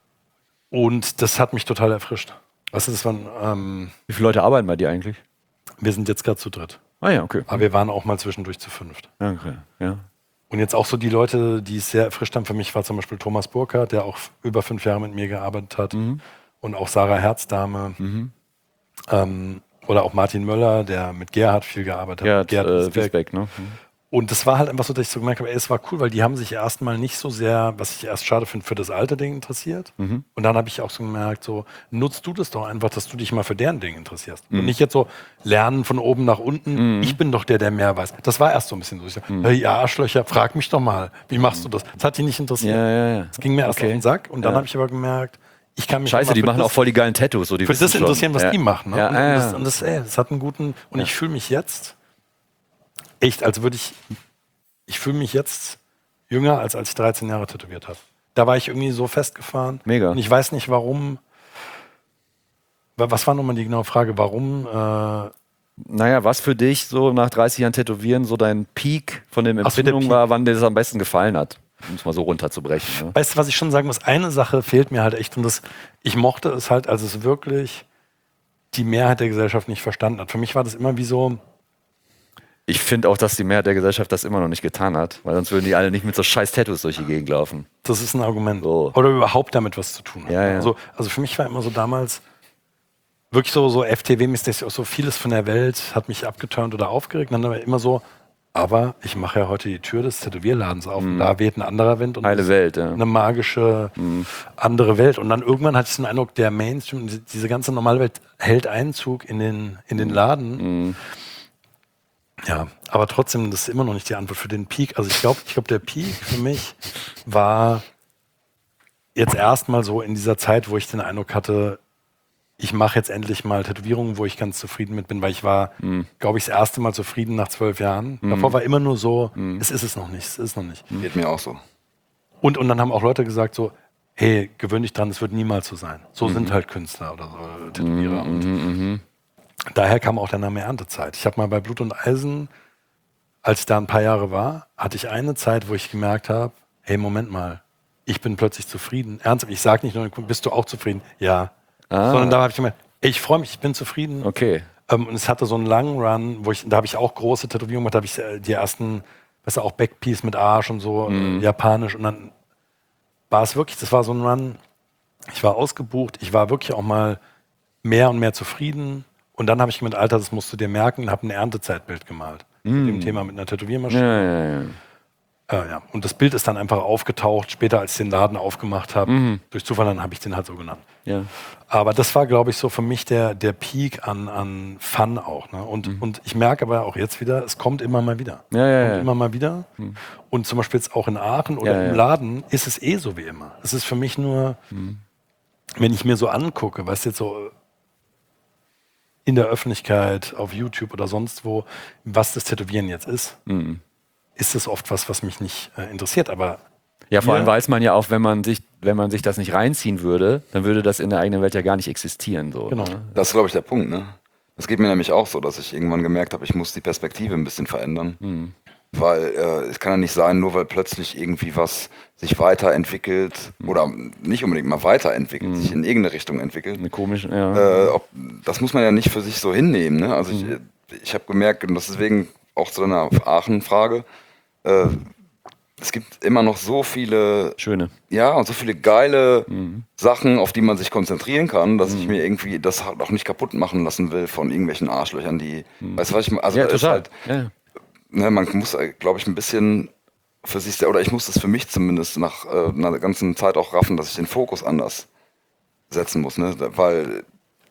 Und das hat mich total erfrischt. Weißt du, das waren, Wie viele Leute arbeiten bei dir eigentlich? wir sind jetzt gerade zu dritt. Ah ja, okay. Aber wir waren auch mal zwischendurch zu 5. Ja, okay. Ja. Und jetzt auch so die Leute, die es sehr erfrischt haben, für mich war zum Beispiel Thomas Burkhardt, der auch über 5 Jahre mit mir gearbeitet hat. Und auch Sarah Herzdame. Oder auch Martin Möller, der mit Gerhard viel gearbeitet hat. Gerhard Wiesbeck, ne? Und das war halt einfach so, dass ich so gemerkt habe, ey, es war cool, weil die haben sich erstmal nicht so sehr, was ich erst schade finde, für das alte Ding interessiert. Und dann habe ich auch so gemerkt, so, nutzt du das doch einfach, dass du dich mal für deren Ding interessierst. Und nicht jetzt so lernen von oben nach unten, ich bin doch der mehr weiß. Das war erst so ein bisschen so. Ich so, hey, ihr Arschlöcher, frag mich doch mal, wie machst du das? Das hat die nicht interessiert. Ja. Das ging mir erst auf den Sack. Und dann habe ich aber gemerkt, ich kann mich Scheiße, mal die für machen das- auch voll die geilen Tattoos. So, die für wissen das schon. interessieren, was Ja. die machen. Ne? Ja, Und das hat einen guten, und ich fühle mich jetzt echt, als würde ich fühle mich jetzt jünger, als ich 13 Jahre tätowiert habe. Da war ich irgendwie so festgefahren. Mega. Und ich weiß nicht, warum. Was war nochmal die genaue Frage? Warum? Naja, was für dich so nach 30 Jahren Tätowieren so dein Peak von den Ach so, der Empfindungen Peak. war, wann dir das am besten gefallen hat? Um es mal so runterzubrechen. Ne? Weißt du, was ich schon sagen muss? Eine Sache fehlt mir halt echt. Und ich mochte es halt, als es wirklich die Mehrheit der Gesellschaft nicht verstanden hat. Für mich war das immer wie so, Ich finde auch, dass die Mehrheit der Gesellschaft das immer noch nicht getan hat, weil sonst würden die alle nicht mit so scheiß Tattoos durch die Gegend laufen. Das ist ein Argument. So. Oder überhaupt damit was zu tun hat. Ja, ja. Also für mich war immer so damals wirklich so FTW-mäßig auch so vieles von der Welt hat mich abgeturnt oder aufgeregt. Und dann war immer so, aber ich mache ja heute die Tür des Tätowierladens auf und da weht ein anderer Wind und Heile Welt, ja. eine magische andere Welt. Und dann irgendwann hatte ich den Eindruck, der Mainstream, diese ganze normale Welt hält Einzug in den Laden. Ja, aber trotzdem, das ist immer noch nicht die Antwort für den Peak. Also ich glaube, der Peak für mich war jetzt erstmal so in dieser Zeit, wo ich den Eindruck hatte, ich mache jetzt endlich mal Tätowierungen, wo ich ganz zufrieden mit bin, weil ich war, glaube ich, das erste Mal zufrieden nach 12 Jahren. Davor war immer nur so, es ist es noch nicht, es ist noch nicht. Geht mir auch so. Und dann haben auch Leute gesagt so, hey, gewöhn dich dran, es wird niemals so sein. So sind halt Künstler oder so Tätowierer. Und daher kam auch der Name Erntezeit. Ich habe mal bei Blut und Eisen, als ich da ein paar Jahre war, hatte ich eine Zeit, wo ich gemerkt habe, hey, Moment mal, ich bin plötzlich zufrieden. Ernsthaft, ich sage nicht nur, bist du auch zufrieden? Ja. Sondern da habe ich gemerkt, ey, ich freue mich, ich bin zufrieden. Okay. Und es hatte so einen langen Run, da habe ich auch große Tätowierungen gemacht, da habe ich die ersten, weißt du, auch Backpiece mit Arsch und so, japanisch. Und dann war es wirklich, das war so ein Run, ich war ausgebucht, ich war wirklich auch mal mehr und mehr zufrieden. Und dann habe ich gemeint, Alter, das musst du dir merken, habe ein Erntezeitbild gemalt. Mit dem Thema mit einer Tätowiermaschine. Ja. Und das Bild ist dann einfach aufgetaucht, später als ich den Laden aufgemacht habe. Durch Zufall, dann habe ich den halt so genannt. Ja. Aber das war, glaube ich, so für mich der Peak an Fun auch. Ne? Und ich merke aber auch jetzt wieder, es kommt immer mal wieder. Immer mal wieder. Und zum Beispiel jetzt auch in Aachen oder im Laden ist es eh so wie immer. Es ist für mich nur, wenn ich mir so angucke, weißt du, jetzt so in der Öffentlichkeit, auf YouTube oder sonst wo, was das Tätowieren jetzt ist, ist es oft was mich nicht interessiert. Aber ja, vor allem weiß man ja auch, wenn man sich das nicht reinziehen würde, dann würde das in der eigenen Welt ja gar nicht existieren. So, genau. Ne? Das ist, glaube ich, der Punkt. Ne? Das geht mir nämlich auch so, dass ich irgendwann gemerkt habe, ich muss die Perspektive ein bisschen verändern. Weil es kann ja nicht sein, nur weil plötzlich irgendwie was sich weiterentwickelt oder nicht unbedingt mal weiterentwickelt, sich in irgendeine Richtung entwickelt. Eine komische, Das muss man ja nicht für sich so hinnehmen. Ne? Also ich habe gemerkt, und das ist deswegen auch zu deiner Aachen-Frage, es gibt immer noch so viele schöne. Ja, und so viele geile Sachen, auf die man sich konzentrieren kann, dass ich mir irgendwie das halt auch nicht kaputt machen lassen will von irgendwelchen Arschlöchern, die, weißt du, was ich meine? Also Ja, da ist total. halt, ne, man muss, glaube ich, ein bisschen für sich, oder ich muss das für mich zumindest nach einer ganzen Zeit auch raffen, dass ich den Fokus anders setzen muss, ne? Weil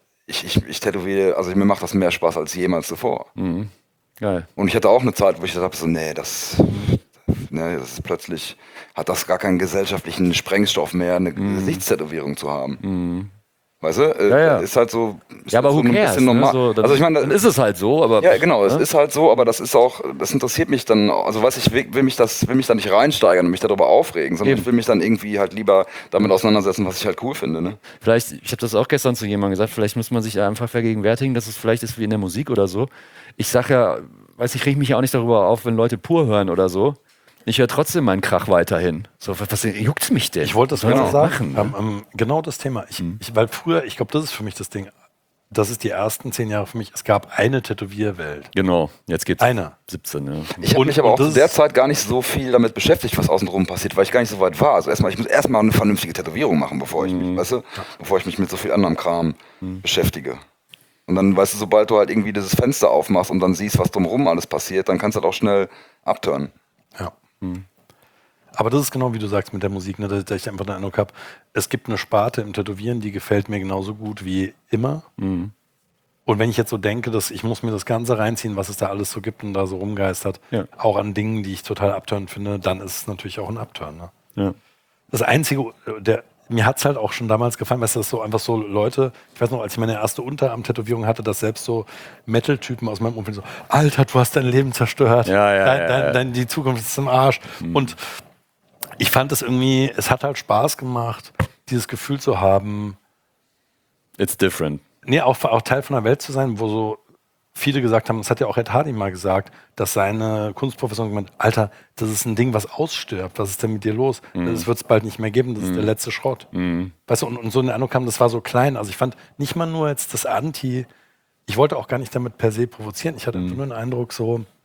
ich tätowiere, also mir macht das mehr Spaß als jemals zuvor. Geil. Und ich hatte auch eine Zeit, wo ich dachte so, nee, das ist plötzlich, hat das gar keinen gesellschaftlichen Sprengstoff mehr, eine Gesichtstätowierung zu haben. Weißt du? Ist halt so. Ist Ja, aber so who ein cares? bisschen normal. Ne? So, also ich meine, dann ist es halt so, aber. Ja, genau, es ist halt so, aber das ist auch, das interessiert mich dann, also weiß ich, will mich da nicht reinsteigern und mich darüber aufregen, sondern ich will mich dann irgendwie halt lieber damit auseinandersetzen, was ich halt cool finde. Ne? Vielleicht, ich habe das auch gestern zu jemandem gesagt, vielleicht muss man sich einfach vergegenwärtigen, dass es vielleicht ist wie in der Musik oder so. Ich sag ja, ich reg mich ja auch nicht darüber auf, wenn Leute pur hören oder so. Ich höre trotzdem meinen Krach weiterhin. So, was juckt's mich denn? Ich wollte das genau sagen. machen. Ne? Genau das Thema. Weil früher, ich glaube, das ist für mich das Ding. Das ist die ersten 10 Jahre für mich. Es gab eine Tätowierwelt. Genau, jetzt geht's Eine. 17. Ja. Ich habe mich aber auch zu der Zeit gar nicht so viel damit beschäftigt, was außenrum passiert, weil ich gar nicht so weit war. Also ich muss erstmal eine vernünftige Tätowierung machen, bevor ich mich, weißt du, bevor ich mich mit so viel anderem Kram beschäftige. Und dann, weißt du, sobald du halt irgendwie dieses Fenster aufmachst und dann siehst, was drumherum alles passiert, dann kannst du halt auch schnell abturnen. Ja. Aber das ist genau wie du sagst mit der Musik, ne, dass ich einfach den Eindruck habe, es gibt eine Sparte im Tätowieren, die gefällt mir genauso gut wie immer. Und wenn ich jetzt so denke, dass ich muss mir das Ganze reinziehen, was es da alles so gibt und da so rumgeistert, auch an Dingen, die ich total abturnend finde, dann ist es natürlich auch ein Abturn. Ne? Ja. Das Einzige, mir hat es halt auch schon damals gefallen, weißt du, dass so einfach so Leute, ich weiß noch, als ich meine erste Unterarm-Tätowierung hatte, dass selbst so Metal-Typen aus meinem Umfeld so, Alter, du hast dein Leben zerstört, die Zukunft ist im Arsch. Und ich fand es irgendwie, es hat halt Spaß gemacht, dieses Gefühl zu haben, It's different. nee, auch Teil von einer Welt zu sein, wo so viele gesagt haben, das hat ja auch Ed Hardy mal gesagt, dass seine Kunstprofessorin gemeint, Alter, das ist ein Ding, was ausstirbt. Was ist denn mit dir los? Das wird es bald nicht mehr geben, das ist der letzte Schrott. Weißt du, und so eine Eindruck kam, das war so klein. Also ich fand nicht mal nur jetzt das Anti, ich wollte auch gar nicht damit per se provozieren. Ich hatte einfach nur einen Eindruck so,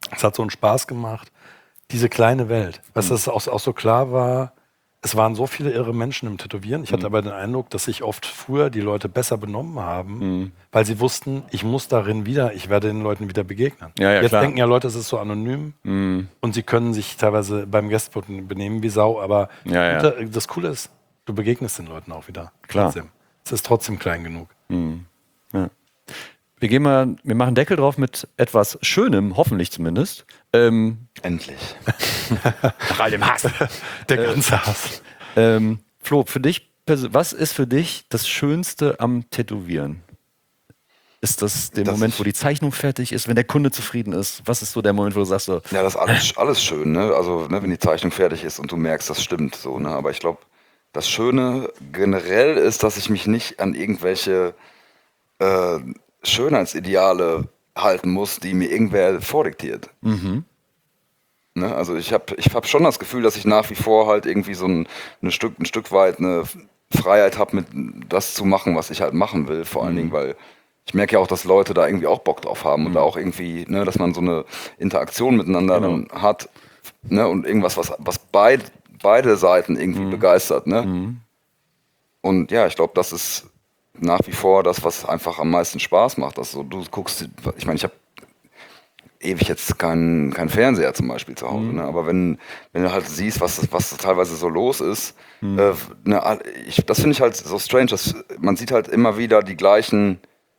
Es hat so einen Spaß gemacht. Diese kleine Welt. Was das auch so klar war, es waren so viele irre Menschen im Tätowieren. Ich hatte aber den Eindruck, dass sich oft früher die Leute besser benommen haben, weil sie wussten, ich muss darin wieder, ich werde den Leuten wieder begegnen. Ja, Jetzt klar. denken ja Leute, es ist so anonym und sie können sich teilweise beim Gästeblock benehmen wie Sau, aber das Coole ist, du begegnest den Leuten auch wieder. Klar. Trotzdem. Es ist trotzdem klein genug. Ja. Wir machen Deckel drauf mit etwas Schönem, hoffentlich zumindest. Endlich. Nach all dem Hass. Der ganze Hass. Flo, für dich, was ist für dich das Schönste am Tätowieren? Ist das der Moment, wo die Zeichnung fertig ist, wenn der Kunde zufrieden ist? Was ist so der Moment, wo du sagst so... Ja, das ist alles schön, ne? Also, ne, wenn die Zeichnung fertig ist und du merkst, das stimmt so, ne? Aber ich glaube, das Schöne generell ist, dass ich mich nicht an irgendwelche Schönheitsideale halten muss, die mir irgendwer vordiktiert. Ne? Also ich hab schon das Gefühl, dass ich nach wie vor halt irgendwie so ein Stück weit eine Freiheit habe, mit das zu machen, was ich halt machen will. Vor allen Dingen, weil ich merke ja auch, dass Leute da irgendwie auch Bock drauf haben und da auch irgendwie, ne, dass man so eine Interaktion miteinander dann hat, ne, und irgendwas, was beide Seiten irgendwie begeistert. Ne? Und ja, ich glaube, das ist nach wie vor das, was einfach am meisten Spaß macht. Also du guckst, ich meine, ich habe ewig jetzt keinen Fernseher zum Beispiel zu Hause, ne? Aber wenn du halt siehst, was teilweise so los ist, das finde ich halt so strange, dass man sieht halt immer wieder die gleichen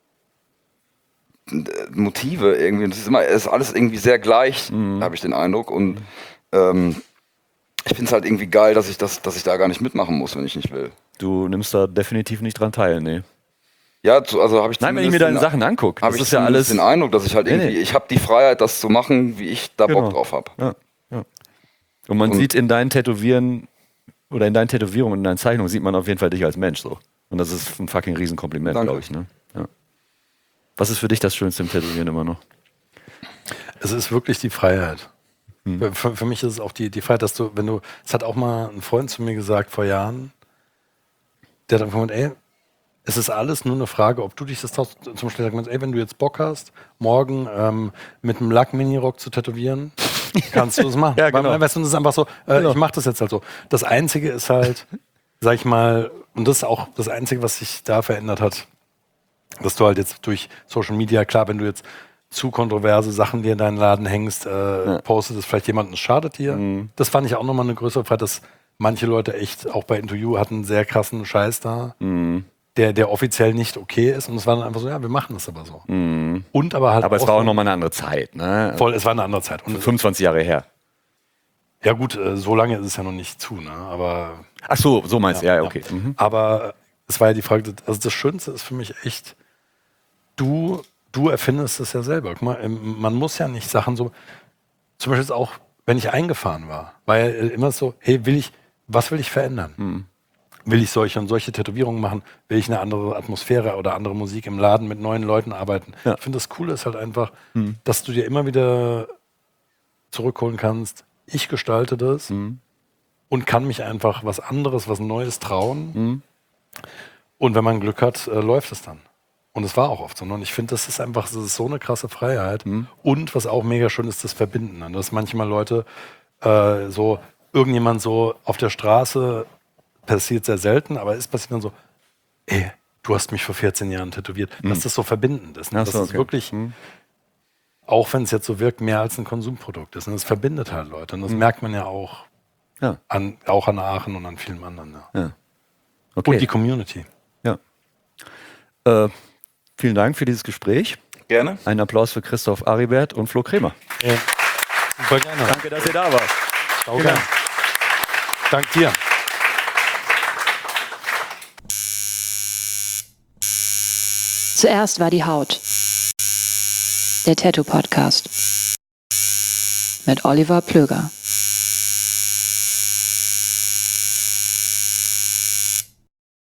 Motive irgendwie. Und es ist alles irgendwie sehr gleich, habe ich den Eindruck. Und ich finde es halt irgendwie geil, dass ich da gar nicht mitmachen muss, wenn ich nicht will. Du nimmst da definitiv nicht dran teil, nee. Ja, also habe ich Nein, wenn ich mir deine Sachen angucke, habe ich ja alles den Eindruck, dass ich halt irgendwie, ich habe die Freiheit, das zu machen, wie ich da Bock drauf habe. Ja. Und man sieht in deinen Tätowieren oder in deinen Tätowierungen, in deinen Zeichnungen, sieht man auf jeden Fall dich als Mensch so. Und das ist ein fucking Riesenkompliment, glaube ich. Ne? Ja. Was ist für dich das Schönste im Tätowieren immer noch? Es ist wirklich die Freiheit. Für mich ist es auch die Freiheit, dass es hat auch mal ein Freund zu mir gesagt vor Jahren, der hat einfach gesagt, es ist alles nur eine Frage, ob du dich das traust. Zum Beispiel sagt man, wenn du jetzt Bock hast, morgen mit einem Lack-Mini-Rock zu tätowieren, kannst du es machen. Ja, genau. Weil, weißt du, das ist einfach so, ich mache das jetzt halt so. Das Einzige ist halt, sag ich mal, und das ist auch das Einzige, was sich da verändert hat, dass du halt jetzt durch Social Media, klar, wenn du jetzt zu kontroverse Sachen dir in deinen Laden hängst, postet es vielleicht jemanden, es schadet dir. Das fand ich auch nochmal eine größere Freiheit, dass manche Leute echt, auch bei Interview, hatten einen sehr krassen Scheiß da. Der offiziell nicht okay ist. Und es war dann einfach so, ja, wir machen das aber so. Und aber halt. Aber es war auch nochmal eine andere Zeit, ne? Voll, es war eine andere Zeit. Und 25 Jahre her. Ja, gut, so lange ist es ja noch nicht zu, ne? Aber. Ach so meinst du, ja, okay. Aber es war ja die Frage, also das Schönste ist für mich echt, du erfindest es ja selber. Guck mal, man muss ja nicht Sachen so. Zum Beispiel jetzt auch, wenn ich eingefahren war ja immer so, hey, was will ich verändern? Will ich solche und solche Tätowierungen machen? Will ich eine andere Atmosphäre oder andere Musik im Laden mit neuen Leuten arbeiten? Ja. Ich finde, das Coole ist halt einfach, dass du dir immer wieder zurückholen kannst. Ich gestalte das und kann mich einfach was anderes, was Neues trauen. Und wenn man Glück hat, läuft es dann. Und es war auch oft so. Und ich finde, das ist so eine krasse Freiheit. Und was auch mega schön ist, das Verbinden. Dass manchmal Leute irgendjemand so auf der Straße, passiert sehr selten, aber es passiert dann so, du hast mich vor 14 Jahren tätowiert, dass das so verbindend ist. Ne? Ach Das so, ist okay. wirklich, auch wenn es jetzt so wirkt, mehr als ein Konsumprodukt ist. Und das verbindet halt Leute. Und das merkt man ja auch, auch an Aachen und an vielen anderen. Ja. Ja. Okay. Und die Community. Ja. Vielen Dank für dieses Gespräch. Gerne. Einen Applaus für Christoph Aribert und Flo Kremer. Ja. Super gerne. Danke, dass ihr da wart. Auch gerne. Dank dir. Zuerst war die Haut. Der Tattoo Podcast. Mit Oliver Plöger.